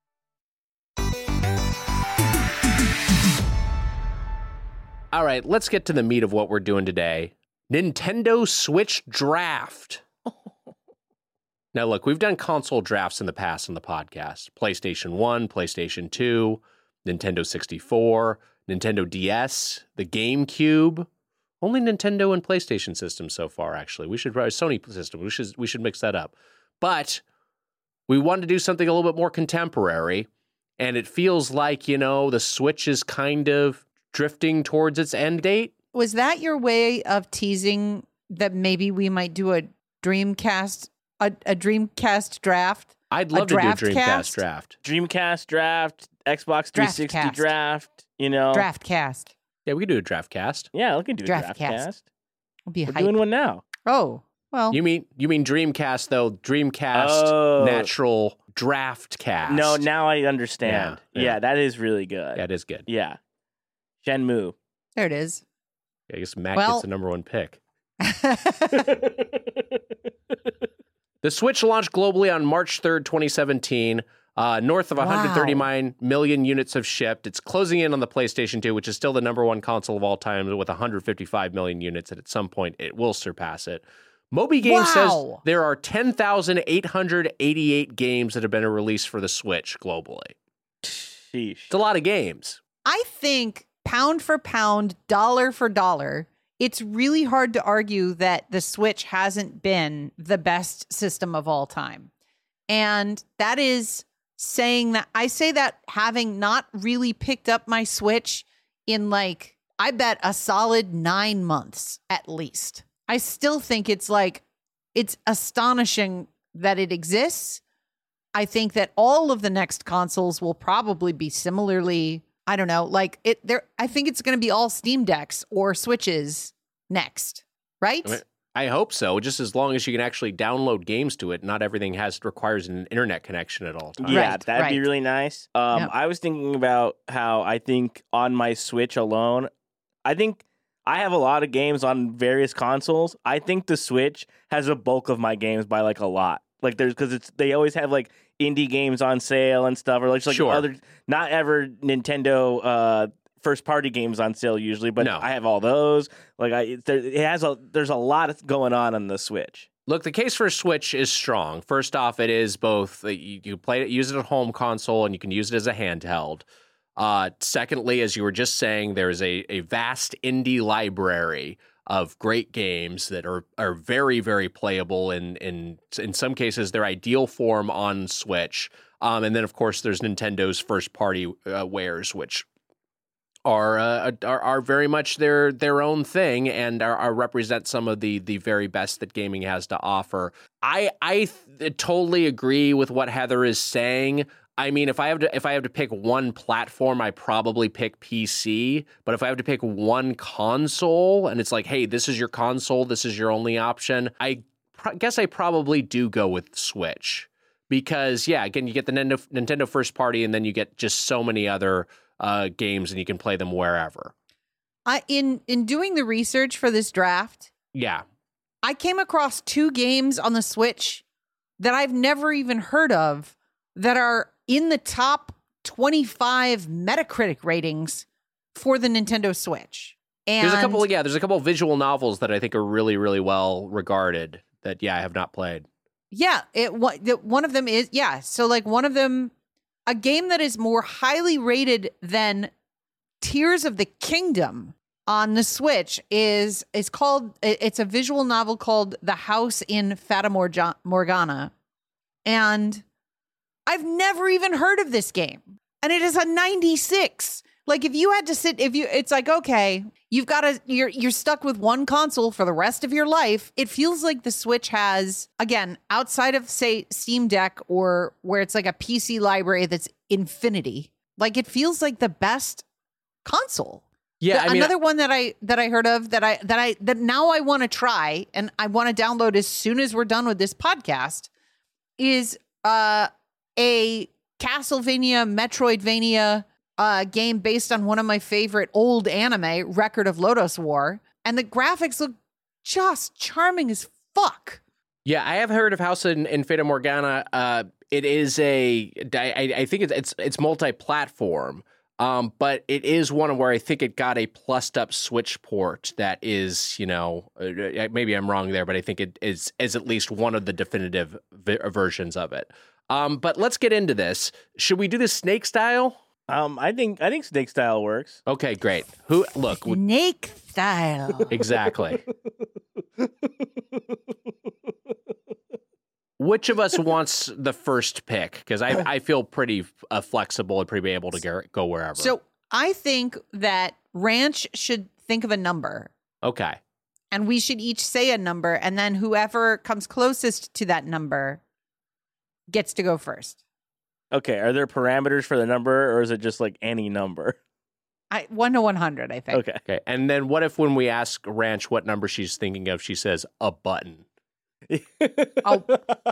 All right, let's get to the meat of what we're doing today. Nintendo Switch Draft. Now, look, we've done console drafts in the past on the podcast. PlayStation 1, PlayStation 2, Nintendo 64, Nintendo DS, the GameCube. Only Nintendo and PlayStation systems so far, actually. We should write a Sony system. We should mix that up. But we wanted to do something a little bit more contemporary, and it feels like, the Switch is kind of drifting towards its end date. Was that your way of teasing that maybe we might do a Dreamcast, a Dreamcast draft? I'd love to do a Dreamcast draft. Dreamcast draft, Xbox 360 draft, Draftcast. Yeah, we could do a draft cast. Yeah, we can do a draft cast. We're doing one now. Oh, well. You mean Dreamcast though? Dreamcast natural draft cast. No, now I understand. Yeah, that is really good. That is good. Yeah. Shenmue. There it is. Yeah, I guess Matt gets the number one pick. The Switch launched globally on March 3rd, 2017. North of 139 million units have shipped. It's closing in on the PlayStation 2, which is still the number one console of all time with 155 million units, and at some point it will surpass it. Moby Games says there are 10,888 games that have been released for the Switch globally. Sheesh. It's a lot of games. I think pound for pound, dollar for dollar, it's really hard to argue that the Switch hasn't been the best system of all time. And that is saying that I say that having not really picked up my Switch in I bet a solid 9 months at least. I still think it's astonishing that it exists. I think that all of the next consoles will probably be similarly, I don't know, I think it's going to be all Steam Decks or Switches next, right? I hope so, just as long as you can actually download games to it. Not everything requires an internet connection at all times. Yeah, that'd be really nice. I was thinking about how I think on my Switch alone, I think I have a lot of games on various consoles. I think the Switch has a bulk of my games by a lot. They always have indie games on sale and stuff, or other not ever Nintendo first party games on sale usually, but I have all those. There's a lot going on the Switch. Look, the case for Switch is strong. First off, it is both you play it, use it at home console, and you can use it as a handheld. Secondly, as you were just saying, there's a vast indie library of great games that are very, very playable in some cases their ideal form on Switch. And then of course there's Nintendo's first party wares, which are very much their own thing and are represent some of the very best that gaming has to offer. I totally agree with what Heather is saying. I mean, if I have to pick one platform, I probably pick PC. But if I have to pick one console, and it's hey, this is your console, this is your only option, I guess I probably do go with Switch because again, you get the Nintendo first party, and then you get just so many other games, and you can play them wherever. In doing the research for this draft, I came across 2 games on the Switch that I've never even heard of that are in the top 25 Metacritic ratings for the Nintendo Switch. And there's a couple of visual novels that I think are really, really well regarded that I have not played. Yeah, one of them is so one of them a game that is more highly rated than Tears of the Kingdom on the Switch is called, it's a visual novel called The House in Fata Morgana. And I've never even heard of this game. And it is a 96. Like if you had to sit, it's like, okay, you're stuck with one console for the rest of your life. It feels like the Switch has, again, outside of say Steam Deck or where it's like a PC library that's infinity. Like it feels like the best console. Yeah, another one that I heard of that now I want to try and I want to download as soon as we're done with this podcast is a Castlevania Metroidvania game based on one of my favorite old anime, Record of Lodoss War, and the graphics look just charming as fuck. Yeah, I have heard of House in Fata Morgana. It is I think it's multi-platform. But it is one where I think it got a plussed up Switch port that is, maybe I'm wrong there, but I think it is at least one of the definitive versions of it. But let's get into this. Should we do this Snake style? I think Snake style works. Okay, great. Snake style. Exactly. Which of us wants the first pick? Because I feel pretty flexible and pretty able to go wherever. So I think that Ranch should think of a number. Okay. And we should each say a number, and then whoever comes closest to that number gets to go first. Okay. Are there parameters for the number, or is it just like any number? 1 to 100, I think. Okay. And then what if when we ask Ranch what number she's thinking of, she says a button? Oh.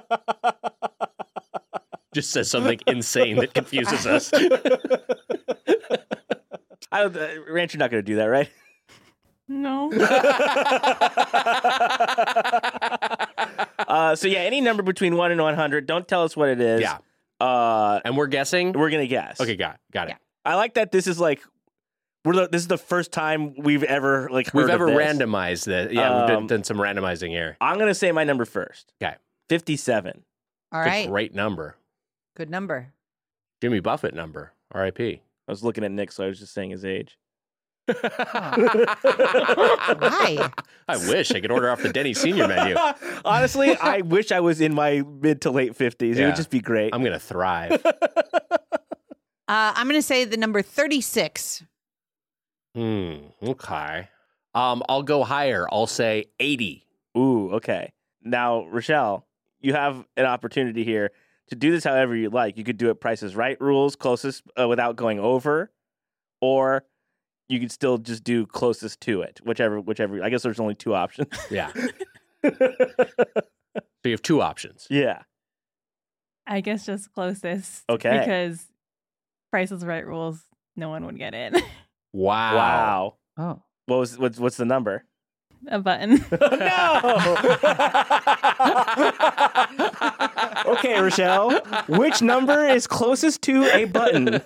Just says something insane that confuses us. Ranch, you're not going to do that, right? No. So yeah, any number between 1 and 100. Don't tell us what it is. Yeah. And we're guessing? We're going to guess. Okay, got it. Yeah. I like that this is like, this is the first time we've ever heard We've ever of this. randomized this. Yeah, we've done some randomizing here. I'm going to say my number first. Okay. 57. All It's right. a great number. Good number. Jimmy Buffett number. R.I.P. I was looking at Nick, so I was just saying his age. Why? I wish I could order off the Denny Senior menu. Honestly, I wish I was in my mid to late 50s. It Yeah. would just be great. I'm going to thrive. I'm going to say the number 36. Okay. I'll go higher. I'll say 80. Ooh, okay. Now, Rochelle, you have an opportunity here to do this however you like. You could do it Price is Right rules, closest without going over, or you could still just do closest to it. Whichever. I guess there's only two options. Yeah. So you have two options. Yeah. I guess just closest. Okay. Because Price is Right rules, no one would get it. Wow. Wow. Oh. What's the number? A button. No. Okay, Rochelle. Which number is closest to a button?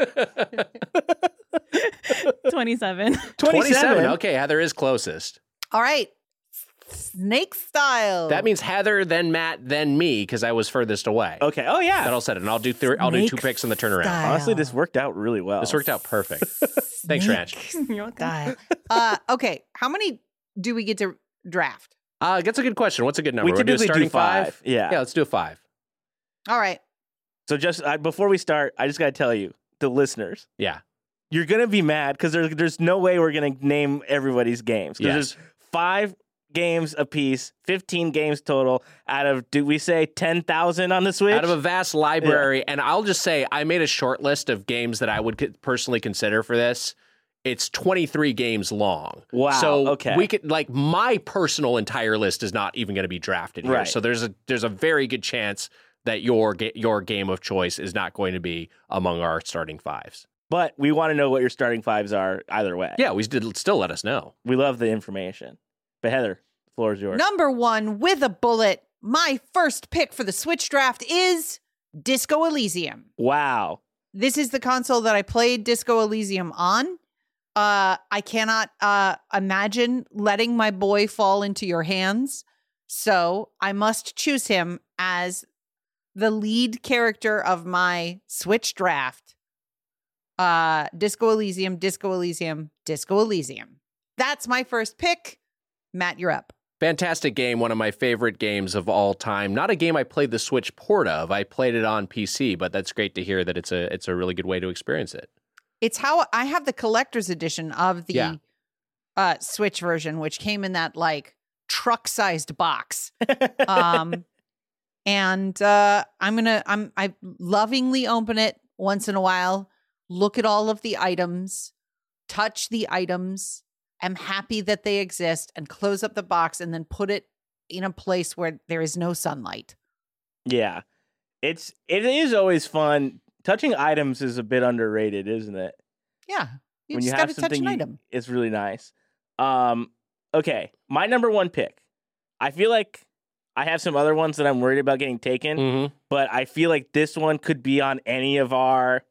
27. 27. Okay, Heather is closest. All right. Snake style. That means Heather, then Matt, then me, because I was furthest away. Okay. Oh yeah. That'll set it. And I'll do two picks in the turnaround. style. Honestly, this worked out really well. This worked out perfect. Thanks, Ranch. You're welcome. style. Okay. How many do we get to draft? That's a good question. What's a good number? We We'll do a typically do starting 5. Yeah. Yeah, let's do a 5. All right. So just before we start, I just got to tell you, the listeners, Yeah. you're gonna be mad because there's no way we're gonna name everybody's games. Because Yes. there's 5 games apiece, 15 games total out of, do we say 10,000 on the Switch? Out of a vast library. And I'll just say, I made a short list of games that I would personally consider for this. It's 23 games long. Wow, So okay. we could, like, my personal entire list is not even going to be drafted here. Right. So there's a very good chance that your game of choice is not going to be among our starting 5s. But we want to know what your starting 5s are either way. Yeah, we did still let us know. We love the information. But Heather, the floor is yours. Number 1 with a bullet. My first pick for the Switch draft is Disco Elysium. Wow. This is the console that I played Disco Elysium on. I cannot imagine letting my boy fall into your hands. So I must choose him as the lead character of my Switch draft. Disco Elysium, Disco Elysium, Disco Elysium. That's my first pick. Matt, you're up. Fantastic game, one of my favorite games of all time. Not a game I played the Switch port of. I played it on PC, but that's great to hear that it's a really good way to experience it. It's how I have the collector's edition of the Switch version, which came in that like truck-sized box. I lovingly open it once in a while, look at all of the items, touch the items. I'm happy that they exist, and close up the box and then put it in a place where there is no sunlight. Yeah. It is always fun. Touching items is a bit underrated, isn't it? Yeah. You When just you got have to touch an something, item. it's really nice. Okay, my number one pick. I feel like I have some other ones that I'm worried about getting taken, but I feel like this one could be on any of our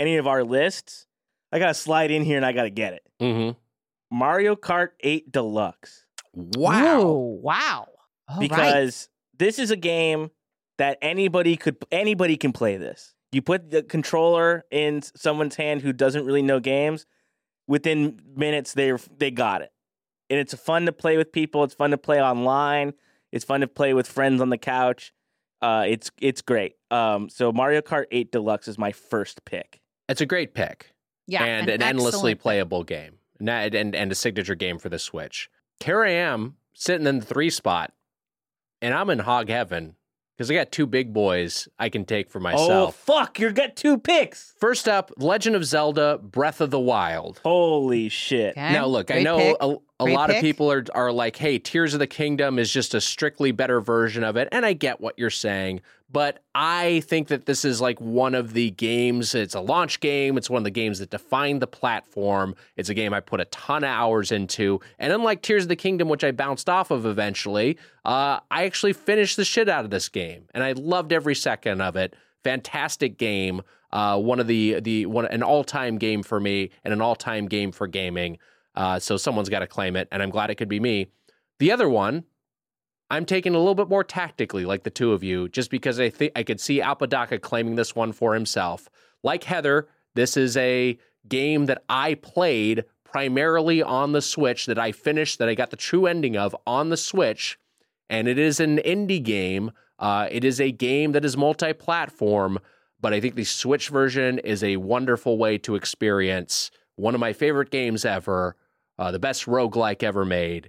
lists. I gotta slide in here and I gotta get it. Mm-hmm. Mario Kart 8 Deluxe. Wow. Ooh, wow. All Because this is a game that anybody can play this. You put the controller in someone's hand who doesn't really know games, within minutes they got it. And it's fun to play with people, it's fun to play online, it's fun to play with friends on the couch. It's great. So Mario Kart 8 Deluxe is my first pick. It's a great pick. Yeah, and an endlessly playable game. And a signature game for the Switch. Here I am, sitting in the 3 spot, and I'm in hog heaven, because I got 2 big boys I can take for myself. Oh, fuck, you got 2 picks! First up, Legend of Zelda Breath of the Wild. Holy shit. Okay. Now, look, I know a lot of people are like, hey, Tears of the Kingdom is just a strictly better version of it, and I get what you're saying, but I think that this is like one of the games, it's a launch game, it's one of the games that defined the platform, it's a game I put a ton of hours into, and unlike Tears of the Kingdom, which I bounced off of eventually, I actually finished the shit out of this game, and I loved every second of it. Fantastic game, one of an all-time game for me, and an all-time game for gaming. So someone's got to claim it, and I'm glad it could be me. The other one, I'm taking a little bit more tactically, like the two of you, just because I think I could see Apodaca claiming this one for himself. Like Heather, this is a game that I played primarily on the Switch, that I finished, that I got the true ending of on the Switch, and it is an indie game. It is a game that is multi-platform, but I think the Switch version is a wonderful way to experience one of my favorite games ever, the best roguelike ever made,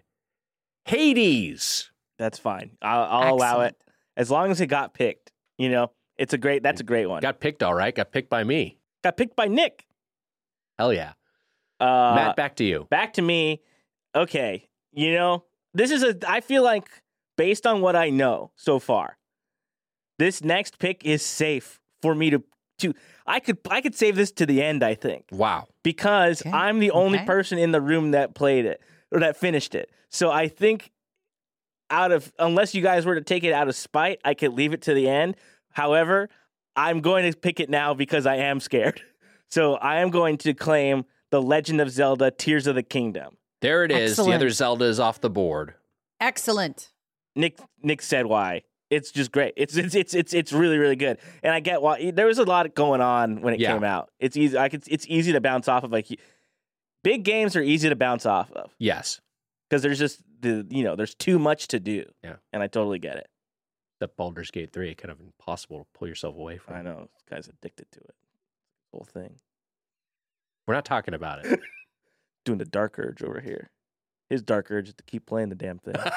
Hades. That's fine. I'll allow it. As long as it got picked, that's a great one. Got picked all right. Got picked by me. Got picked by Nick. Hell yeah. Matt, back to you. Back to me. Okay. I feel like based on what I know so far, this next pick is safe for me to I could save this to the end, I think. Wow. Because I'm the only person in the room that played it or that finished it. So I think unless you guys were to take it out of spite, I could leave it to the end. However, I'm going to pick it now because I am scared. So I am going to claim The Legend of Zelda Tears of the Kingdom. There it is. Excellent. The other Zelda is off the board. Excellent. Nick said why. It's just great. It's really, really good. And I get why. There was a lot going on when it came out. It's easy. It's easy to bounce off of. Like, big games are easy to bounce off of. Yes. Because there's just there's too much to do. Yeah. And I totally get it. That Baldur's Gate 3, kind of impossible to pull yourself away from. I know. This guy's addicted to it. Whole thing. We're not talking about it. Doing the dark urge over here. His dark urge is to keep playing the damn thing.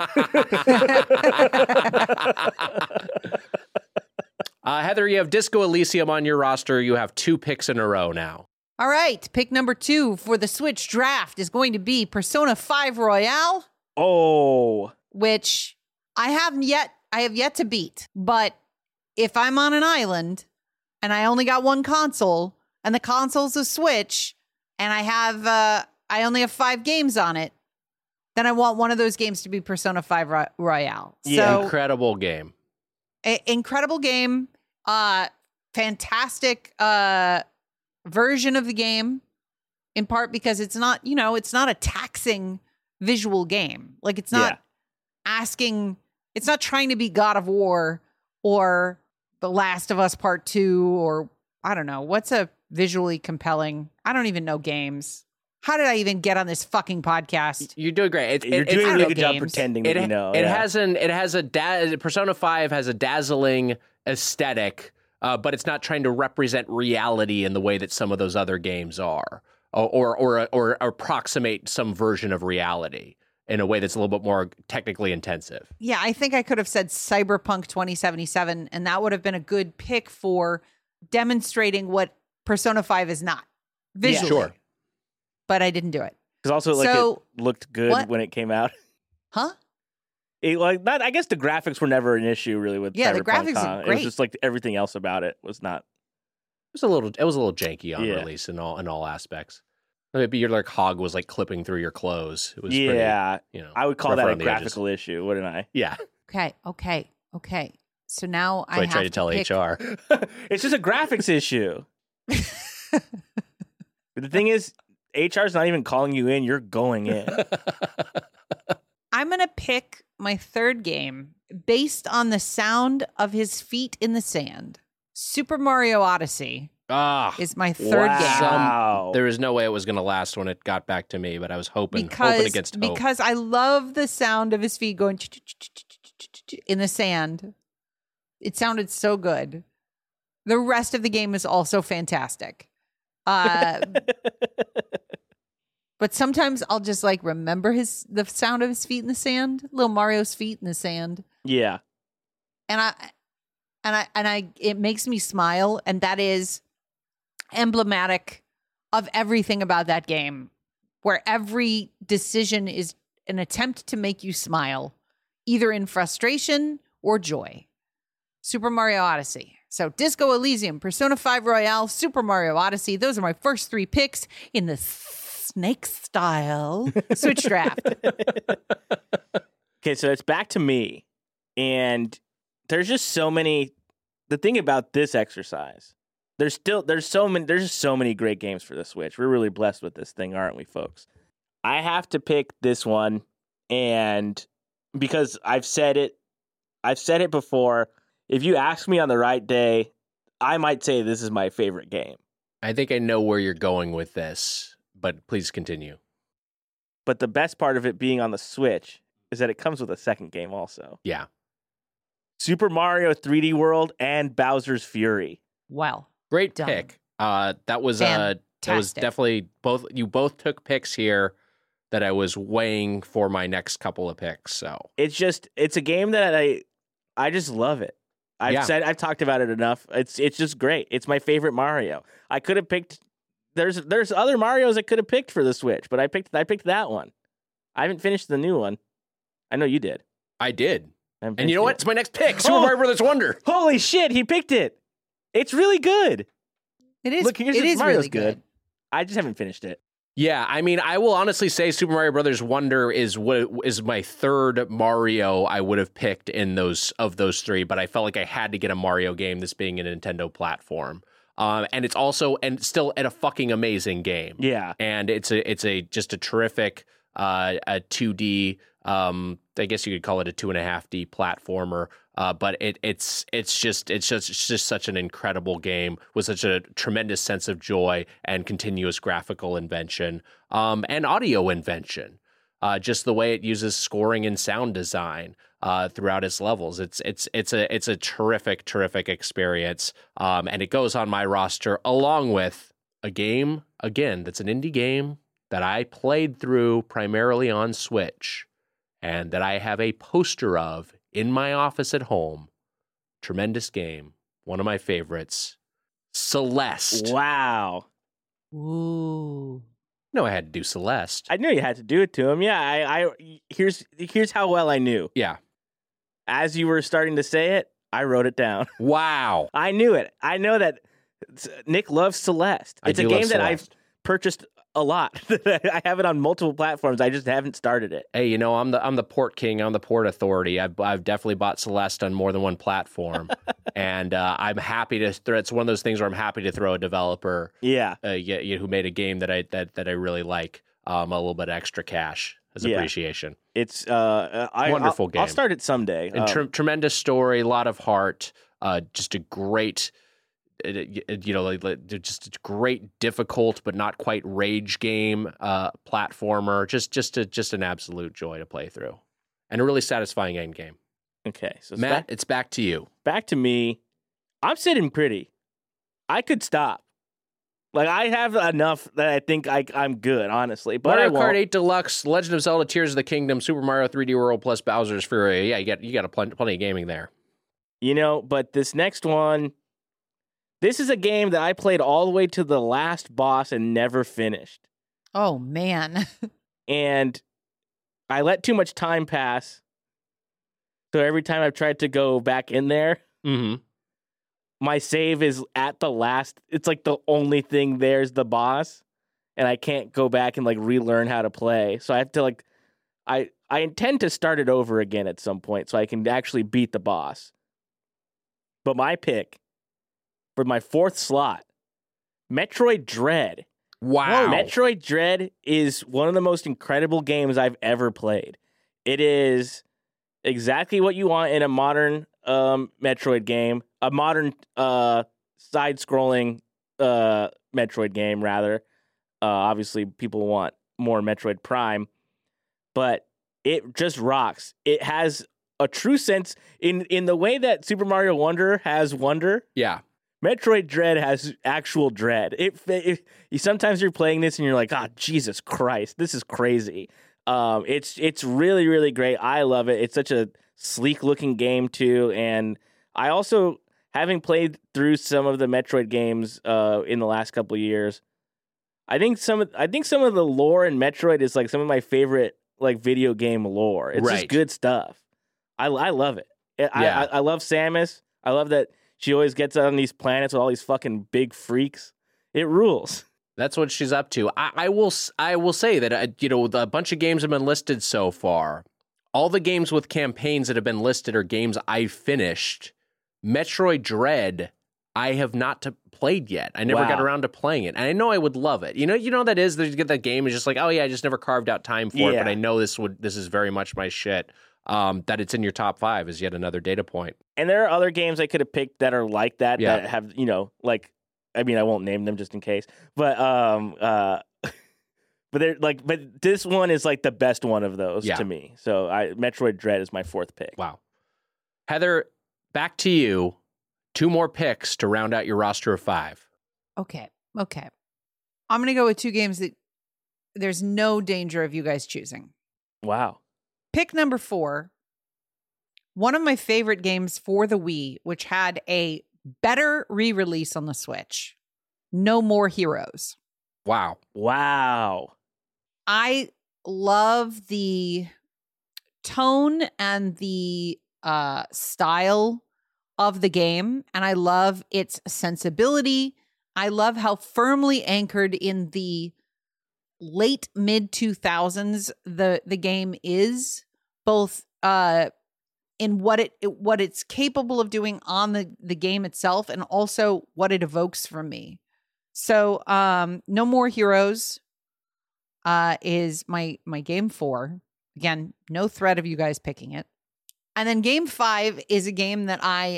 Heather, you have Disco Elysium on your roster. You have 2 picks in a row now. All right. Pick number 2 for the Switch draft is going to be Persona 5 Royale. Oh. Which I have yet to beat. But if I'm on an island and I only got one console and the console's a Switch and I only have 5 games on it, then I want one of those games to be Persona 5 Royale. Yeah. So, Incredible game. Incredible game. Fantastic version of the game, in part because it's not a taxing visual game. Like, it's not it's not trying to be God of War or The Last of Us Part 2, or I don't know. What's a visually compelling? I don't even know games. How did I even get on this fucking podcast? You're doing great. You're doing a really good job pretending that you know. Persona 5 has a dazzling aesthetic, but it's not trying to represent reality in the way that some of those other games are, or approximate some version of reality in a way that's a little bit more technically intensive. Yeah, I think I could have said Cyberpunk 2077, and that would have been a good pick for demonstrating what Persona 5 is not visually. Yeah, sure. But I didn't do it. Because also, it looked good when it came out. Huh? I guess the graphics were never an issue really with Cyberpunk. The graphics are great. It was just like everything else about it was not. It was a little janky on release in all aspects. Maybe your hog was clipping through your clothes. It was pretty, I would call that a graphical issue, wouldn't I? Yeah. Okay. So now I tried to tell pick... HR. It's just a graphics issue. The thing is, HR's not even calling you in. You're going in. I'm going to pick my third game based on the sound of his feet in the sand. Super Mario Odyssey is my third game. There was no way it was going to last when it got back to me, but I was hoping against hope. Because I love the sound of his feet going in the sand. It sounded so good. The rest of the game is also fantastic. But sometimes I'll just remember the sound of his feet in the sand, little Mario's feet in the sand. Yeah. And I it makes me smile, and that is emblematic of everything about that game, where every decision is an attempt to make you smile, either in frustration or joy. Super Mario Odyssey. So Disco Elysium, Persona 5 Royale, Super Mario Odyssey. Those are my first three picks in the snake style Switch draft. Okay, so it's back to me. And there's just so many. The thing about this exercise, there's just so many great games for the Switch. We're really blessed with this thing, aren't we, folks? I have to pick this one, and because I've said it before. If you ask me on the right day, I might say this is my favorite game. I think I know where you're going with this, but please continue. But the best part of it being on the Switch is that it comes with a second game also. Yeah. Super Mario 3D World and Bowser's Fury. Wow. Great pick. That was definitely both. You both took picks here that I was weighing for my next couple of picks. So it's a game that I just love it. I've talked about it enough. It's just great. It's my favorite Mario. I could have picked. There's other Marios I could have picked for the Switch, but I picked that one. I haven't finished the new one. I know you did. I did. And you know what? It's my next pick. Super Mario Brothers Wonder. Holy shit! He picked it. It's really good. It is. Look, it is really good. I just haven't finished it. Yeah, I mean, I will honestly say Super Mario Brothers Wonder is my third Mario I would have picked in those three, but I felt like I had to get a Mario game, this being a Nintendo platform. And it's also still a fucking amazing game. Yeah. And it's just a terrific a 2D I guess you could call it a 2.5D platformer. But it's just such an incredible game with such a tremendous sense of joy and continuous graphical invention, and audio invention. Just the way it uses scoring and sound design throughout its levels. It's a terrific experience. And it goes on my roster along with a game, again, that's an indie game that I played through primarily on Switch and that I have a poster of in my office at home. Tremendous game. One of my favorites. Celeste. Wow. Ooh. No, I had to do Celeste. I knew you had to do it to him. Yeah, here's how well I knew. Yeah. As you were starting to say it, I wrote it down. Wow. I knew it. I know that Nick loves Celeste. It's a game that I've purchased a lot. I have it on multiple platforms. I just haven't started it. Hey, I'm the port king. I'm the port authority. I've definitely bought Celeste on more than one platform, and I'm happy to. It's one of those things where I'm happy to throw a developer, who made a game that I really like, a little bit extra cash as appreciation. It's wonderful game. I'll start it someday. And tremendous story, a lot of heart. Just a great, just a great, difficult but not quite rage game platformer. Just an absolute joy to play through, and a really satisfying end game. Okay, so Matt, it's back to you. Back to me. I'm sitting pretty. I could stop. Like, I have enough that I think I'm good, honestly. But Mario Kart 8 Deluxe, Legend of Zelda Tears of the Kingdom, Super Mario 3D World plus Bowser's Fury. Yeah, you got plenty of gaming there. But this next one, this is a game that I played all the way to the last boss and never finished. Oh, man. And I let too much time pass. So every time I've tried to go back in there, my save is at the last. It's like the only thing there's the boss, and I can't go back and like relearn how to play. So I have to like, I intend to start it over again at some point so I can actually beat the boss. But my pick for my fourth slot, Metroid Dread. Wow. Metroid Dread is one of the most incredible games I've ever played. It is exactly what you want in a modern Metroid game, a modern side-scrolling Metroid game, rather. Obviously, people want more Metroid Prime, but it just rocks. It has a true sense in the way that Super Mario Wonder has wonder. Yeah. Metroid Dread has actual dread. Sometimes you're playing this and you're like, oh, Jesus Christ, this is crazy. It's really, really great. I love it. It's such a sleek looking game too. And I also, having played through some of the Metroid games in the last couple of years, I think some of the lore in Metroid is like some of my favorite like video game lore. It's just good stuff. I love it. I love Samus. I love that she always gets on these planets with all these fucking big freaks. It rules. That's what she's up to. I will say that a bunch of games have been listed so far. All the games with campaigns that have been listed are games I've finished. Metroid Dread, I have not played yet. I never got around to playing it, and I know I would love it. You know that is. You get that game, is just like, oh yeah, I just never carved out time for it. But I know this is very much my shit. That it's in your top 5 is yet another data point. And there are other games I could have picked that are like that, that have, like, I mean, I won't name them just in case, but they're like, but this one is like the best one of those to me. So Metroid Dread is my fourth pick. Wow. Heather, back to you. 2 more picks to round out your roster of 5. Okay. I'm going to go with 2 games that there's no danger of you guys choosing. Wow. Pick number 4, one of my favorite games for the Wii, which had a better re-release on the Switch. No More Heroes. Wow. I love the tone and the style of the game, and I love its sensibility. I love how firmly anchored in the late mid-2000s the game is, both in what it's capable of doing on the game itself and also what it evokes from me. So No More Heroes is my game 4. Again, no threat of you guys picking it. And then game 5 is a game that I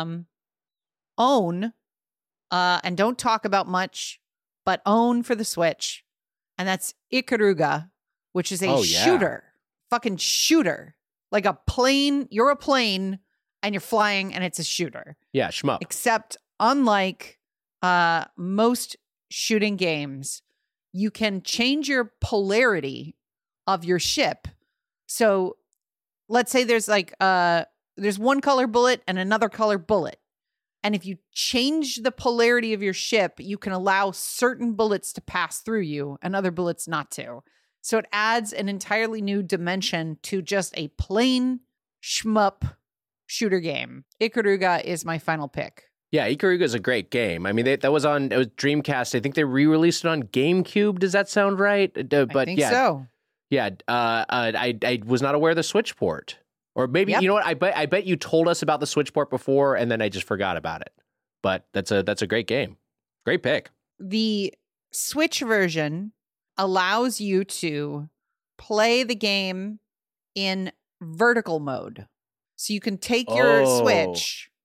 own and don't talk about much, but own for the Switch. And that's Ikaruga, which is a shooter. Fucking shooter. Like a plane. You're a plane and you're flying and it's a shooter. Yeah, shmup. Except unlike most shooting games, you can change your polarity of your ship. So let's say there's like there's one color bullet and another color bullet. And if you change the polarity of your ship, you can allow certain bullets to pass through you and other bullets not to. So it adds an entirely new dimension to just a plain shmup shooter game. Ikaruga is my final pick. Yeah, Ikaruga is a great game. I mean, it was Dreamcast. I think they re-released it on GameCube. Does that sound right? I think so. Yeah, I was not aware of the Switch port. Or maybe, you know what? I bet you told us about the Switch port before, and then I just forgot about it. But that's a great game. Great pick. The Switch version allows you to play the game in vertical mode. So you can take your Switch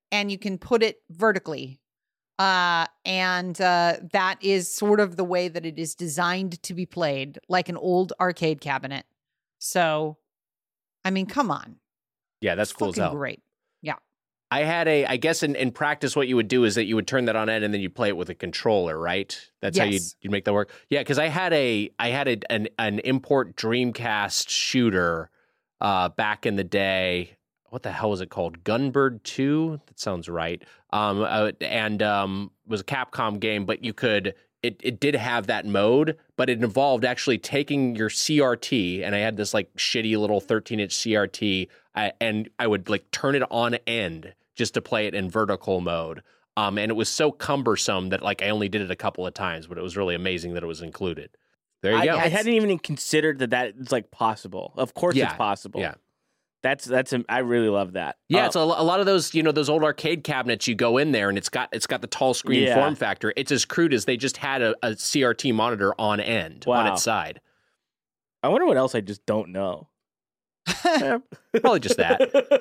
and you can put it vertically. And that is sort of the way that it is designed to be played, like an old arcade cabinet. So, I mean, come on. Yeah, that's It's cool as fucking hell. great. Yeah. I guess in practice, what you would do is that you would turn that on end and then you play it with a controller, right? That's how you'd make that work. Yeah, because I had an import Dreamcast shooter back in the day. What the hell was it called? Gunbird 2? That sounds right. And was a Capcom game, but you could. It did have that mode, but it involved actually taking your CRT, and I had this like shitty little 13-inch CRT, and I would like turn it on end just to play it in vertical mode. And it was so cumbersome that like I only did it a couple of times, but it was really amazing that it was included. There you go. I hadn't even considered that it's like possible. Of course it's possible. Yeah. I really love that. Yeah, it's a lot of those, those old arcade cabinets. You go in there and it's got the tall screen form factor. It's as crude as they just had a CRT monitor on end on its side. I wonder what else I just don't know. Probably just that.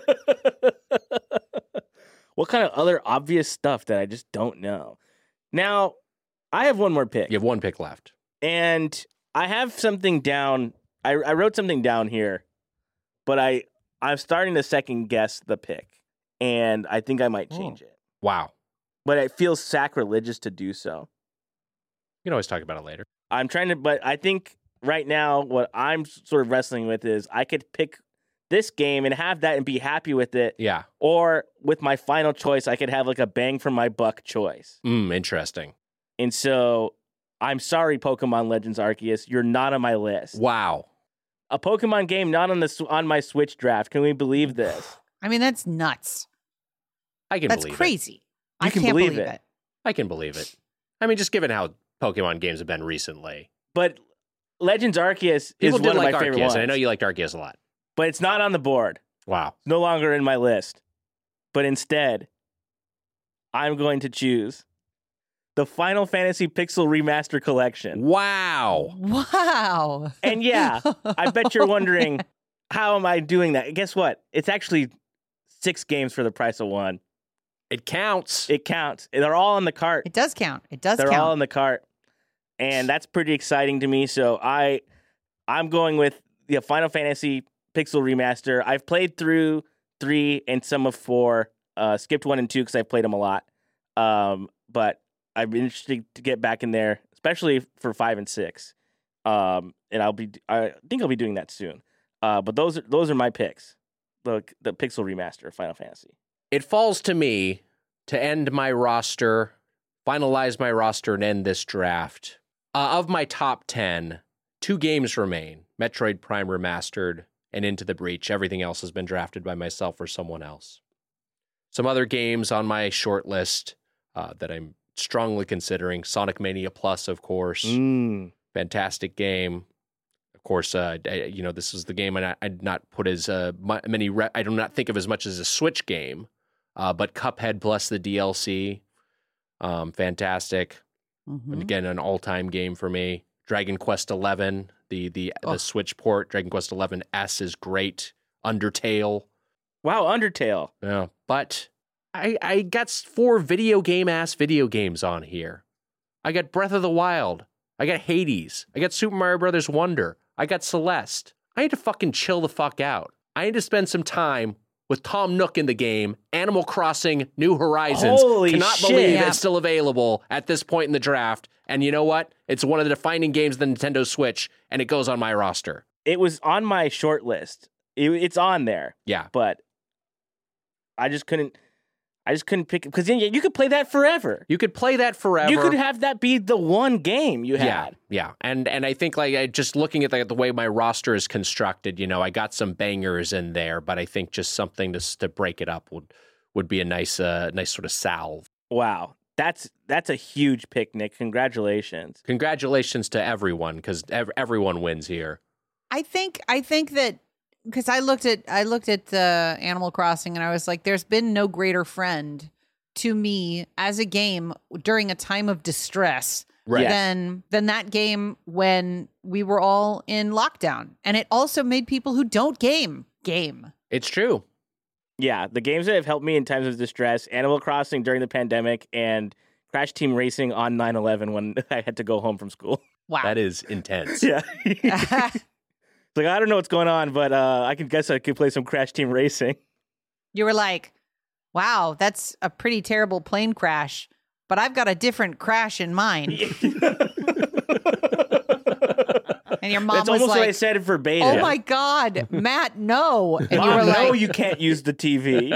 What kind of other obvious stuff that I just don't know? Now, I have one more pick. You have one pick left. And I have something down. I wrote something down here, but I'm starting to second guess the pick, and I think I might change it. Wow. But it feels sacrilegious to do so. You can always talk about it later. But I think right now what I'm sort of wrestling with is I could pick this game and have that and be happy with it. Yeah. Or with my final choice, I could have like a bang for my buck choice. Interesting. And so I'm sorry, Pokemon Legends Arceus, you're not on my list. Wow. A Pokemon game not on my Switch draft. Can we believe this? I mean, that's nuts. I can That's believe crazy. You I can can't believe believe it. it. I can believe it. I mean, just given how Pokemon games have been recently. But Legends Arceus People is did one of like my favorite Arceus, ones. and I know you liked Arceus a lot. But it's not on the board. Wow. It's no longer in my list. But instead, I'm going to choose the Final Fantasy Pixel Remaster Collection. Wow. Wow. And yeah, I bet you're wondering, how am I doing that? Guess what? It's actually 6 games for the price of 1. It counts. It counts. They're all on the cart. It does count. It does They're count. all in the cart. And that's pretty exciting to me. So I'm going with the Final Fantasy Pixel Remaster. I've played through 3 and some of 4. Skipped 1 and 2 because I played them a lot. But I'm interested to get back in there, especially for 5 and 6. And I think I'll be doing that soon. But those are my picks. The Pixel Remaster of Final Fantasy. It falls to me to end my roster, finalize my roster, and end this draft. Of my top 10, 2 games remain: Metroid Prime Remastered and Into the Breach. Everything else has been drafted by myself or someone else. Some other games on my short list that I'm strongly considering: Sonic Mania Plus, of course. Fantastic game. Of course, this is the game I'd not put as many. I do not think of as much as a Switch game, but Cuphead plus the DLC, fantastic. And again, an all-time game for me. Dragon Quest XI, the Switch port. Dragon Quest XI S is great. Undertale. Wow, Undertale. Yeah, but I got 4 video games on here. I got Breath of the Wild. I got Hades. I got Super Mario Brothers Wonder. I got Celeste. I need to fucking chill the fuck out. I need to spend some time with Tom Nook in the game. Animal Crossing New Horizons. Holy Cannot shit. believe it's still available at this point in the draft. And you know what? It's one of the defining games of the Nintendo Switch, and it goes on my roster. It was on my short list. It's on there. Yeah. But I just couldn't pick it because you could play that forever. You could play that forever. You could have that be the one game you had. Yeah. And I think just looking at the way my roster is constructed, I got some bangers in there, but I think just something to break it up would be a nice sort of salve. Wow. That's a huge pick, Nick. Congratulations. Congratulations to everyone, because everyone wins here. I think that because I looked at Animal Crossing and I was like, there's been no greater friend to me as a game during a time of distress than that game when we were all in lockdown. And it also made people who don't game. It's true. Yeah, the games that have helped me in times of distress, Animal Crossing during the pandemic, and Crash Team Racing on 9/11 when I had to go home from school. Wow. That is intense. Yeah. It's like, I don't know what's going on, but I could play some Crash Team Racing. You were like, wow, that's a pretty terrible plane crash, but I've got a different crash in mind. And your mom That's was almost like, what I said verbatim. oh my God, Matt, no. And you Mom, were no, like, you can't use the TV.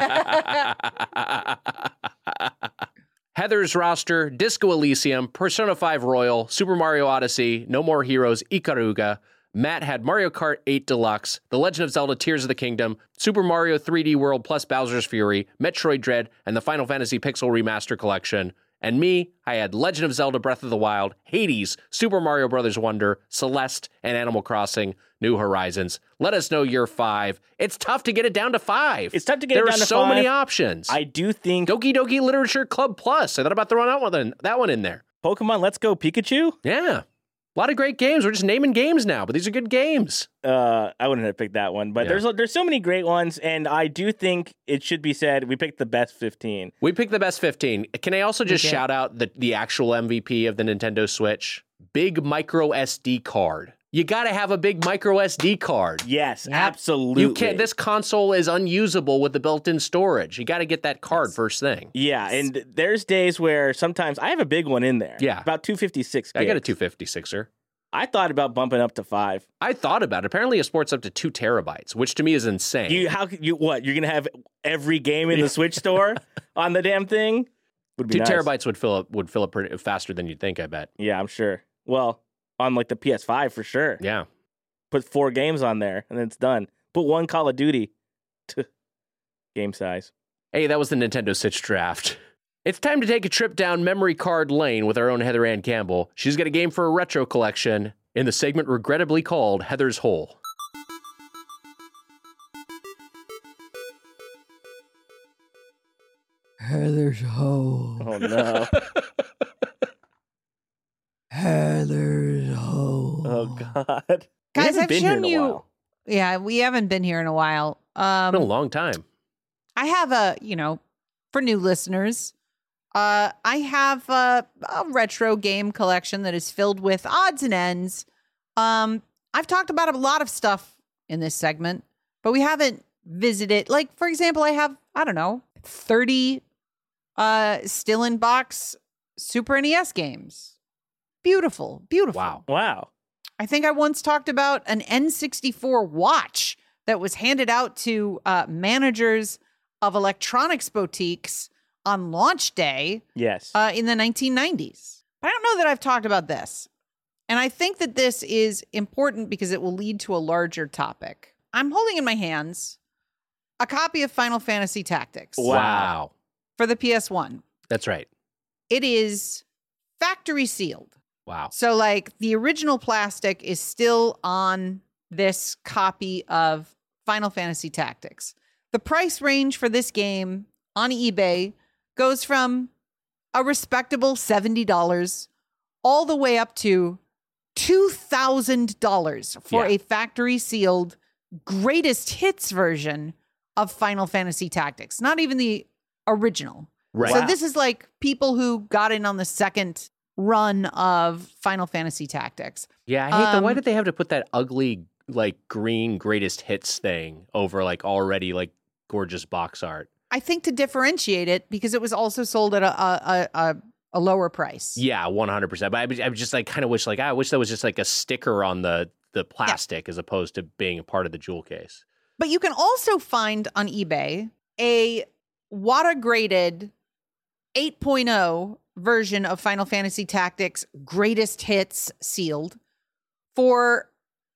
Heather's roster, Disco Elysium, Persona 5 Royal, Super Mario Odyssey, No More Heroes, Ikaruga. Matt had Mario Kart 8 Deluxe, The Legend of Zelda Tears of the Kingdom, Super Mario 3D World plus Bowser's Fury, Metroid Dread, and the Final Fantasy Pixel Remaster Collection. And me, I had Legend of Zelda Breath of the Wild, Hades, Super Mario Bros. Wonder, Celeste, and Animal Crossing New Horizons. Let us know your 5. It's tough to get it down to 5. It's tough to get it down to 5. There are so many options. I do think Doki Doki Literature Club Plus. I thought about throwing that one in there. Pokemon Let's Go Pikachu? Yeah. A lot of great games. We're just naming games now, but these are good games. I wouldn't have picked that one, but there's so many great ones, and I do think it should be said we picked the best 15. We picked the best 15. Can I also just shout out the actual MVP of the Nintendo Switch? Big micro SD card. You got to have a big micro SD card. Yes, absolutely. You can't. This console is unusable with the built-in storage. You got to get that card first thing. Yeah, and there's days where sometimes I have a big one in there. Yeah, about 256 gigs. I got a 256er. I thought about bumping up to 5. I thought about it. Apparently, it sports up to 2 terabytes, which to me is insane. You're gonna have every game in the Switch store on the damn thing? Would be 2 nice. terabytes would fill up pretty faster than you'd think. I bet. Yeah, I'm sure. Well, on like the PS5 for sure. Yeah. Put 4 games on there and then it's done. Put 1 Call of Duty. Game size. Hey, that was the Nintendo Switch draft. It's time to take a trip down memory card lane with our own Heather Ann Campbell. She's got a game for a retro collection in the segment regrettably called Heather's Hole. Heather's Hole. Oh, no. Heather's Hole. Oh, God. guys, I've shown you. Yeah, we haven't been here in a while. It's been a long time. I have for new listeners, I have a retro game collection that is filled with odds and ends. I've talked about a lot of stuff in this segment, but we haven't visited. Like, for example, I have, 30 still in box Super NES games. Beautiful. Wow. I think I once talked about an N64 watch that was handed out to managers of electronics boutiques on launch day. Yes. In the 1990s. But I don't know that I've talked about this. And I think that this is important because it will lead to a larger topic. I'm holding in my hands a copy of Final Fantasy Tactics. Wow. For the PS1. That's right. It is factory sealed. Wow. So, like, the original plastic is still on this copy of Final Fantasy Tactics. The price range for this game on eBay goes from a respectable $70 all the way up to $2,000 for a factory sealed greatest hits version of Final Fantasy Tactics. Not even the original. Right. So this is like people who got in on the second run of Final Fantasy Tactics. Yeah, I hate that. Why did they have to put that ugly, like, green greatest hits thing over, like, already, like, gorgeous box art? I think to differentiate it because it was also sold at a lower price. Yeah, 100%. But I just, like, kind of wish, like, I wish that was just, like, a sticker on the plastic as opposed to being a part of the jewel case. But you can also find on eBay a WATA-graded 8.0 version of Final Fantasy Tactics Greatest Hits sealed for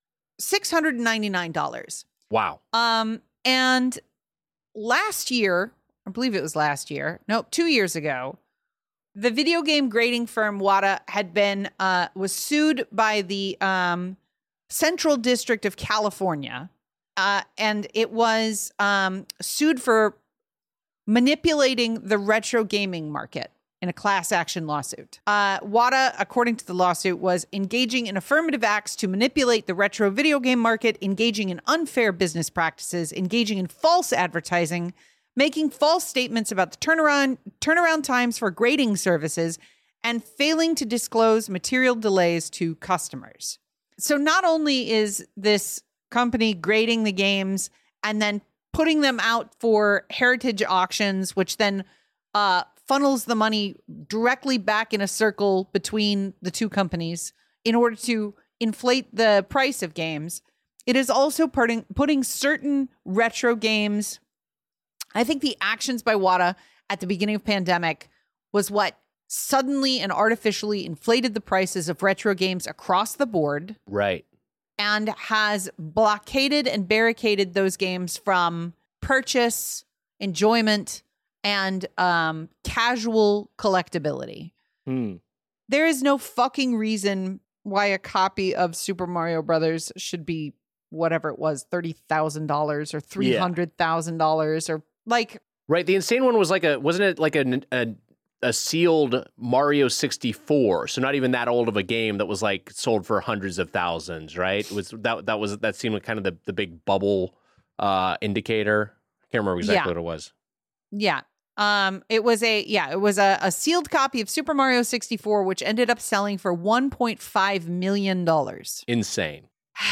$699. Wow. And last year, I believe it was last year, 2 years ago, the video game grading firm WATA had been was sued by the Central District of California, and it was sued for manipulating the retro gaming market. in a class action lawsuit. WATA, according to the lawsuit, was engaging in affirmative acts to manipulate the retro video game market, engaging in unfair business practices, engaging in false advertising, making false statements about the turnaround times for grading services, and failing to disclose material delays to customers. So not only is this company grading the games and then putting them out for heritage auctions, which then funnels the money directly back in a circle between the two companies in order to inflate the price of games, it is also putting certain retro games. I think the actions by WATA at the beginning of pandemic was what suddenly and artificially inflated the prices of retro games across the board. Right. And has blockaded and barricaded those games from purchase, enjoyment, and casual collectability. There is no fucking reason why a copy of Super Mario Brothers should be whatever it was, $30,000 or $300,000 or like. Right. The insane one was wasn't it like a sealed Mario 64? So not even that old of a game that was like sold for hundreds of thousands, right? That seemed like kind of the big bubble indicator. I can't remember exactly what it was. Yeah. It was a sealed copy of Super Mario 64, which ended up selling for $1.5 million. Insane.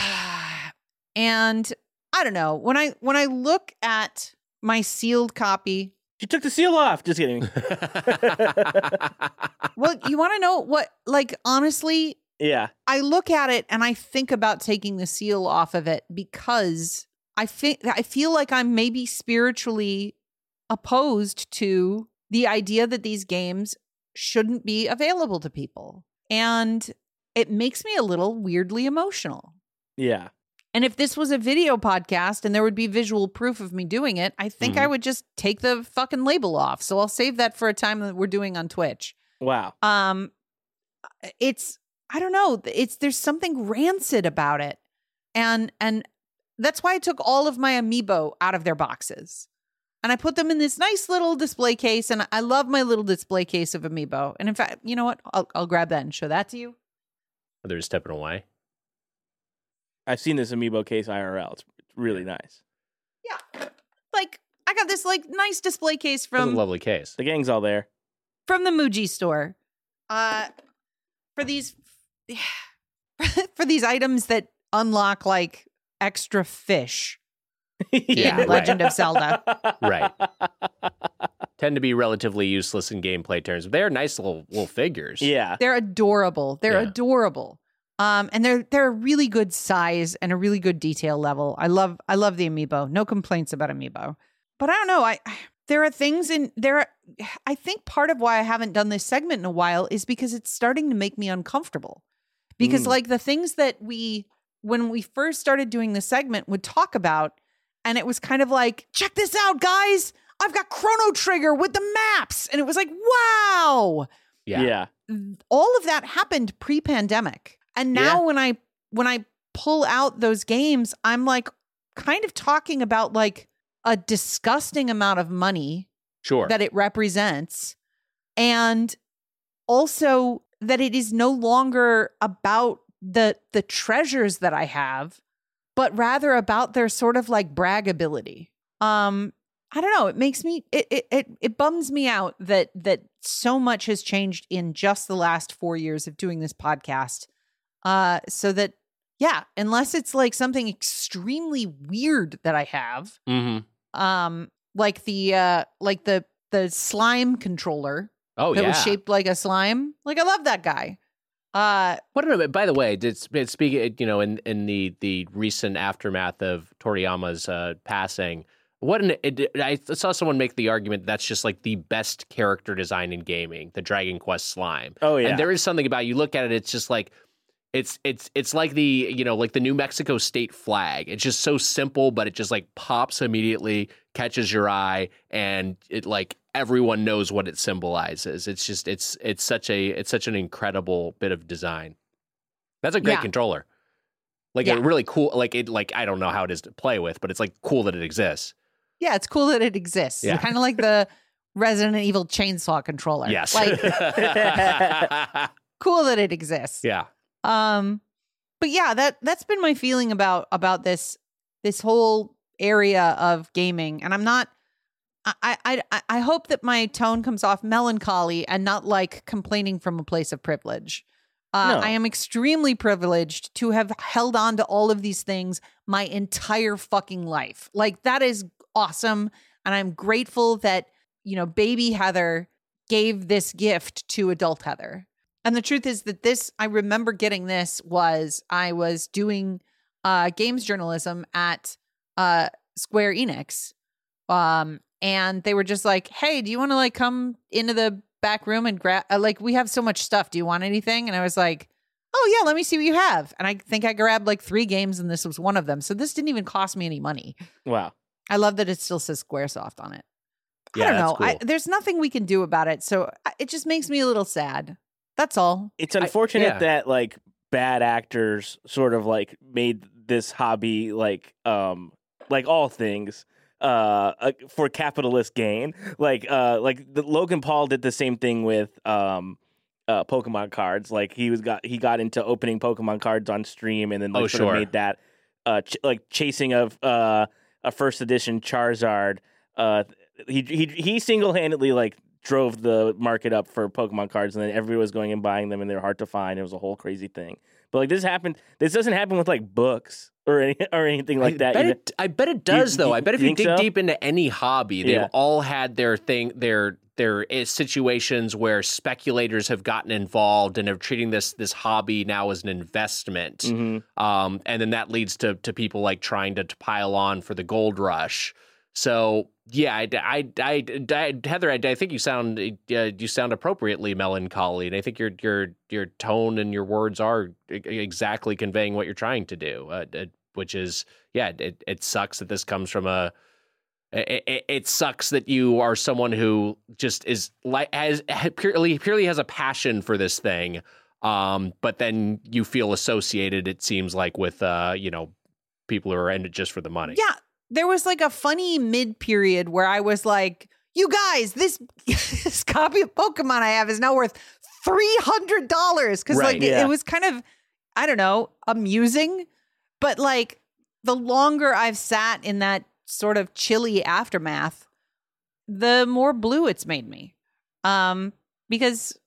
And I don't know, when I look at my sealed copy, you took the seal off. Just kidding. Well, you want to know what, like, honestly, yeah, I look at it and I think about taking the seal off of it because I feel like I'm maybe spiritually opposed to the idea that these games shouldn't be available to people. And it makes me a little weirdly emotional. Yeah. And if this was a video podcast and there would be visual proof of me doing it, I think I would just take the fucking label off. So I'll save that for a time that we're doing on Twitch. Wow. I don't know. There's something rancid about it. And that's why I took all of my Amiibo out of their boxes. And I put them in this nice little display case. And I love my little display case of Amiibo. And in fact, you know what? I'll grab that and show that to you. They're just stepping away. I've seen this Amiibo case IRL. It's really nice. Yeah. Like, I got this, like, nice display case from... That's a lovely case. The gang's all there. From the Muji store. For these items that unlock, like, extra fish. Yeah, Legend of Zelda. Right. Tend to be relatively useless in gameplay terms. But they're nice little figures. Yeah. They're adorable. They're adorable. And they're a really good size and a really good detail level. I love the Amiibo. No complaints about Amiibo. But I don't know. There are things in there. I think part of why I haven't done this segment in a while is because it's starting to make me uncomfortable. Because like the things that when we first started doing the segment, would talk about, and it was kind of like, check this out, guys. I've got Chrono Trigger with the maps. And it was like, wow. Yeah. All of that happened pre-pandemic. And now when I pull out those games, I'm like kind of talking about like a disgusting amount of money that it represents. And also that it is no longer about the treasures that I have, but rather about their sort of like braggability. I don't know. It makes me, it bums me out that so much has changed in just the last 4 years of doing this podcast. So that, unless it's like something extremely weird that I have, like the slime controller that was shaped like a slime. Like, I love that guy. By the way, speaking, in the recent aftermath of Toriyama's passing, I saw someone make the argument that's just like the best character design in gaming, the Dragon Quest slime. Oh yeah, and there is something about, you look at it, it's just like it's like the New Mexico state flag. It's just so simple, but it just like pops immediately, catches your eye, and it like everyone knows what it symbolizes. It's just it's such an incredible bit of design. That's a great controller. Like a really cool, I don't know how it is to play with, but it's like cool that it exists. Yeah, it's cool that it exists. Yeah. Kind of like the Resident Evil chainsaw controller. Yes. Like, cool that it exists. Yeah. But yeah, that's been my feeling about this whole area of gaming. And I'm not, I hope that my tone comes off melancholy and not like complaining from a place of privilege. No. I am extremely privileged to have held on to all of these things my entire fucking life. Like, that is awesome. And I'm grateful that, you know, baby Heather gave this gift to adult Heather. And the truth is that I remember getting this I was doing games journalism at Square Enix. And they were just like, hey, do you want to like come into the back room and grab, like, we have so much stuff. Do you want anything? And I was like, oh yeah, let me see what you have. And I think I grabbed like 3 games and this was one of them. So this didn't even cost me any money. Wow. I love that it still says Squaresoft on it. Yeah, I don't know. that's cool. There's nothing we can do about it. So it just makes me a little sad. That's all. It's unfortunate yeah. that like bad actors sort of like made this hobby like all things for capitalist gain. Like the Logan Paul did the same thing with Pokemon cards. Like he got into opening Pokemon cards on stream and then like sort of made that like chasing of a first edition Charizard. He single-handedly like drove the market up for Pokemon cards, and then everybody was going and buying them, and they're hard to find. It was a whole crazy thing. But like this doesn't happen with like books or anything like that. I bet it does, though. I bet if you dig so? deep into any hobby, they've all had their thing. There is situations where speculators have gotten involved and are treating this hobby now as an investment, and then that leads to people like trying to pile on for the gold rush. So yeah, Heather, I think you sound appropriately melancholy, and I think your tone and your words are exactly conveying what you're trying to do, which is it sucks that this comes from it sucks that you are someone who just is like purely has a passion for this thing, but then you feel associated, it seems like, with people who are in it just for the money. Yeah. There was like a funny mid-period where I was like, you guys, this copy of Pokemon I have is now worth $300. Because it was kind of, I don't know, amusing. But like the longer I've sat in that sort of chilly aftermath, the more blue it's made me. Because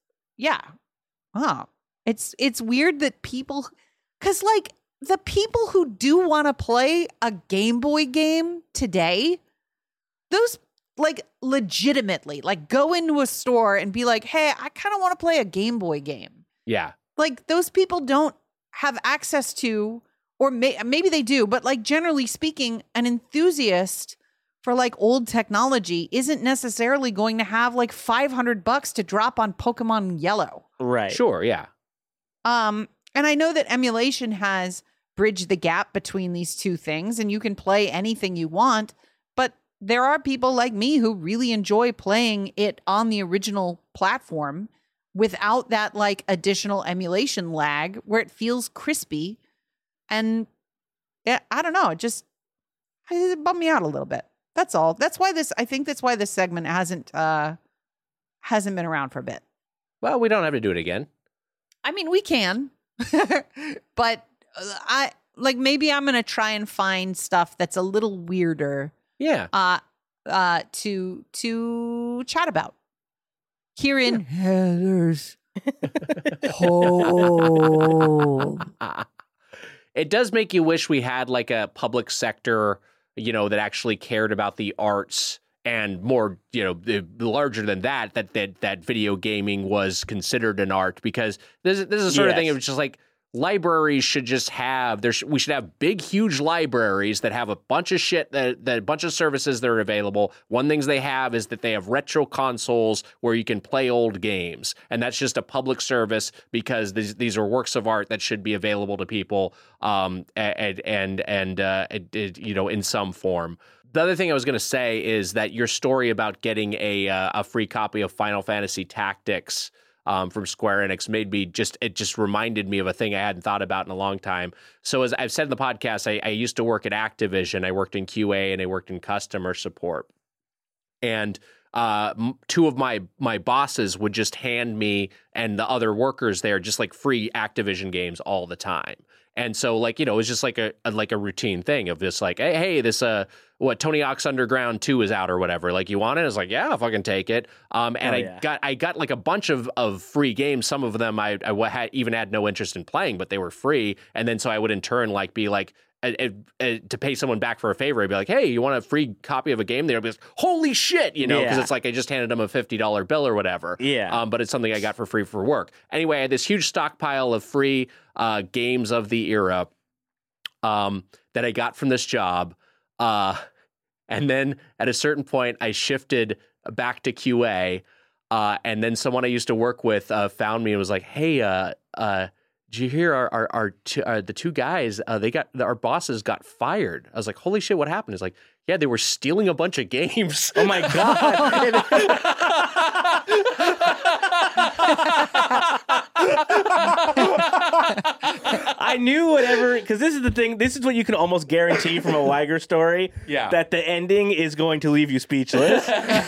it's weird that people, because like, the people who do want to play a Game Boy game today, those like legitimately like go into a store and be like, hey, I kind of want to play a Game Boy game. Yeah. Like those people don't have access to, or maybe they do, but like generally speaking, an enthusiast for like old technology isn't necessarily going to have like $500 to drop on Pokemon Yellow. Right. Sure. Yeah. And I know that emulation has bridged the gap between these two things, and you can play anything you want, but there are people like me who really enjoy playing it on the original platform without that like additional emulation lag where it feels crispy. And I don't know, it bummed me out a little bit. That's all. I think that's why this segment hasn't been around for a bit. Well, we don't have to do it again. I mean, we can. But maybe I'm gonna try and find stuff that's a little weirder. Yeah. To chat about here in Heather's hole. It does make you wish we had like a public sector, that actually cared about the arts, and more, larger than that video gaming was considered an art, because this is the sort of thing of just like libraries should just have, we should have big, huge libraries that have a bunch of shit, that bunch of services that are available. One things they have is that they have retro consoles where you can play old games. And that's just a public service because these are works of art that should be available to people, in some form. The other thing I was going to say is that your story about getting a free copy of Final Fantasy Tactics from Square Enix it just reminded me of a thing I hadn't thought about in a long time. So as I've said in the podcast, I used to work at Activision. I worked in QA and I worked in customer support. And two of my bosses would just hand me and the other workers there just like free Activision games all the time. And so like, it was just like a routine thing of just like, hey, this Tony Hawk's Underground 2 is out or whatever. Like, you want it? I was like, yeah, if I can take it. I got like a bunch of free games. Some of them I even had no interest in playing, but they were free. And then so I would in turn like be like, to pay someone back for a favor, I'd be like, hey, you want a free copy of a game? They'd be like, holy shit, because it's like I just handed them a $50 bill or whatever. Yeah. But it's something I got for free for work. Anyway, I had this huge stockpile of free games of the era that I got from this job. And then at a certain point, I shifted back to QA. And then someone I used to work with found me and was like, hey, did you hear the two guys? Our bosses got fired. I was like, holy shit, what happened? It's like, yeah, they were stealing a bunch of games. Oh my god! I knew whatever, because this is the thing. This is what you can almost guarantee from a Weiger story. Yeah, that the ending is going to leave you speechless.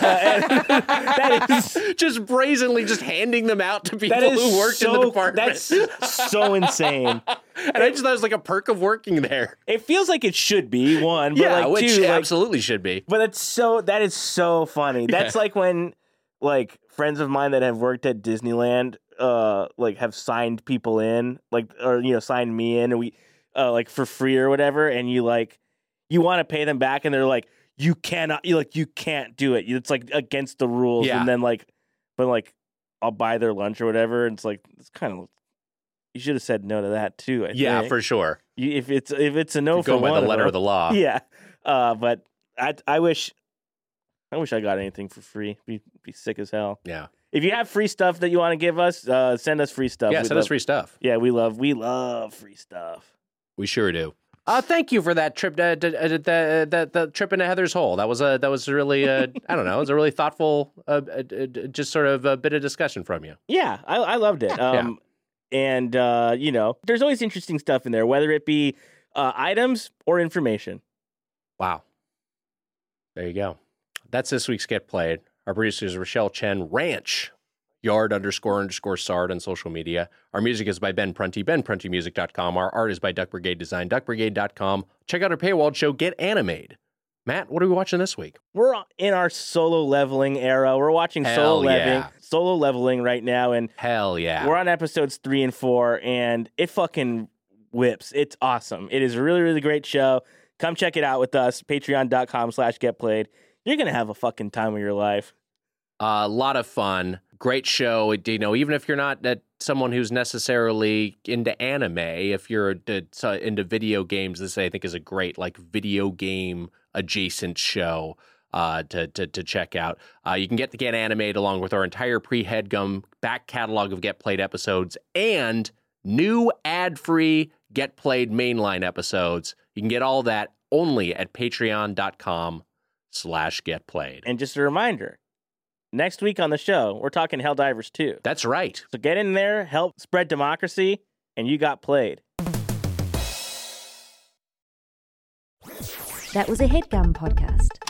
That is just brazenly just handing them out to people who worked in the department. That's so insane. And I just thought it was like a perk of working there. It feels like it should be one, but like which two, absolutely should be. But that is so funny. That's like when like friends of mine that have worked at Disneyland like have signed people in, like, or signed me in, and we like for free or whatever, and you want to pay them back, and they're like, you can't do it. It's like against the rules. Yeah. And then but I'll buy their lunch or whatever, and it's like, it's kind of, you should have said no to that too. I think. For sure. If it's a no, go by the letter of the law. Yeah. But I wish I got anything for free. Be sick as hell. Yeah. If you have free stuff that you want to give us, send us free stuff. Yeah, send us free stuff. Yeah, we love free stuff. We sure do. Thank you for that trip, the trip into Heather's Hole. That was really I don't know, it was a really thoughtful, just sort of a bit of discussion from you. Yeah, I loved it. And there's always interesting stuff in there, whether it be items or information. Wow. There you go. That's this week's Get Played. Our producer is Rochelle Chen, Ranch, __Sard on social media. Our music is by Ben Prunty, benpruntymusic.com. Our art is by Duck Brigade Design, duckbrigade.com. Check out our paywalled show, Get Animated. Matt, what are we watching this week? We're in our solo leveling era. We're watching solo leveling right now, and hell yeah, we're on episodes 3 and 4, and it fucking whips. It's awesome. It is a really, really great show. Come check it out with us. Patreon.com/getplayed. You're gonna have a fucking time of your life. A lot of fun. Great show. Even if you're not someone who's necessarily into anime, if you're into video games, this I think is a great video game adjacent show to check out. You can get Animated along with our entire pre-Headgum back catalog of Get Played episodes and new ad-free Get Played mainline episodes. You can get all that only at patreon.com/getplayed. And just a reminder, next week on the show, we're talking Helldivers 2. That's right. So get in there, help spread democracy, and you got played. That was a HeadGum podcast.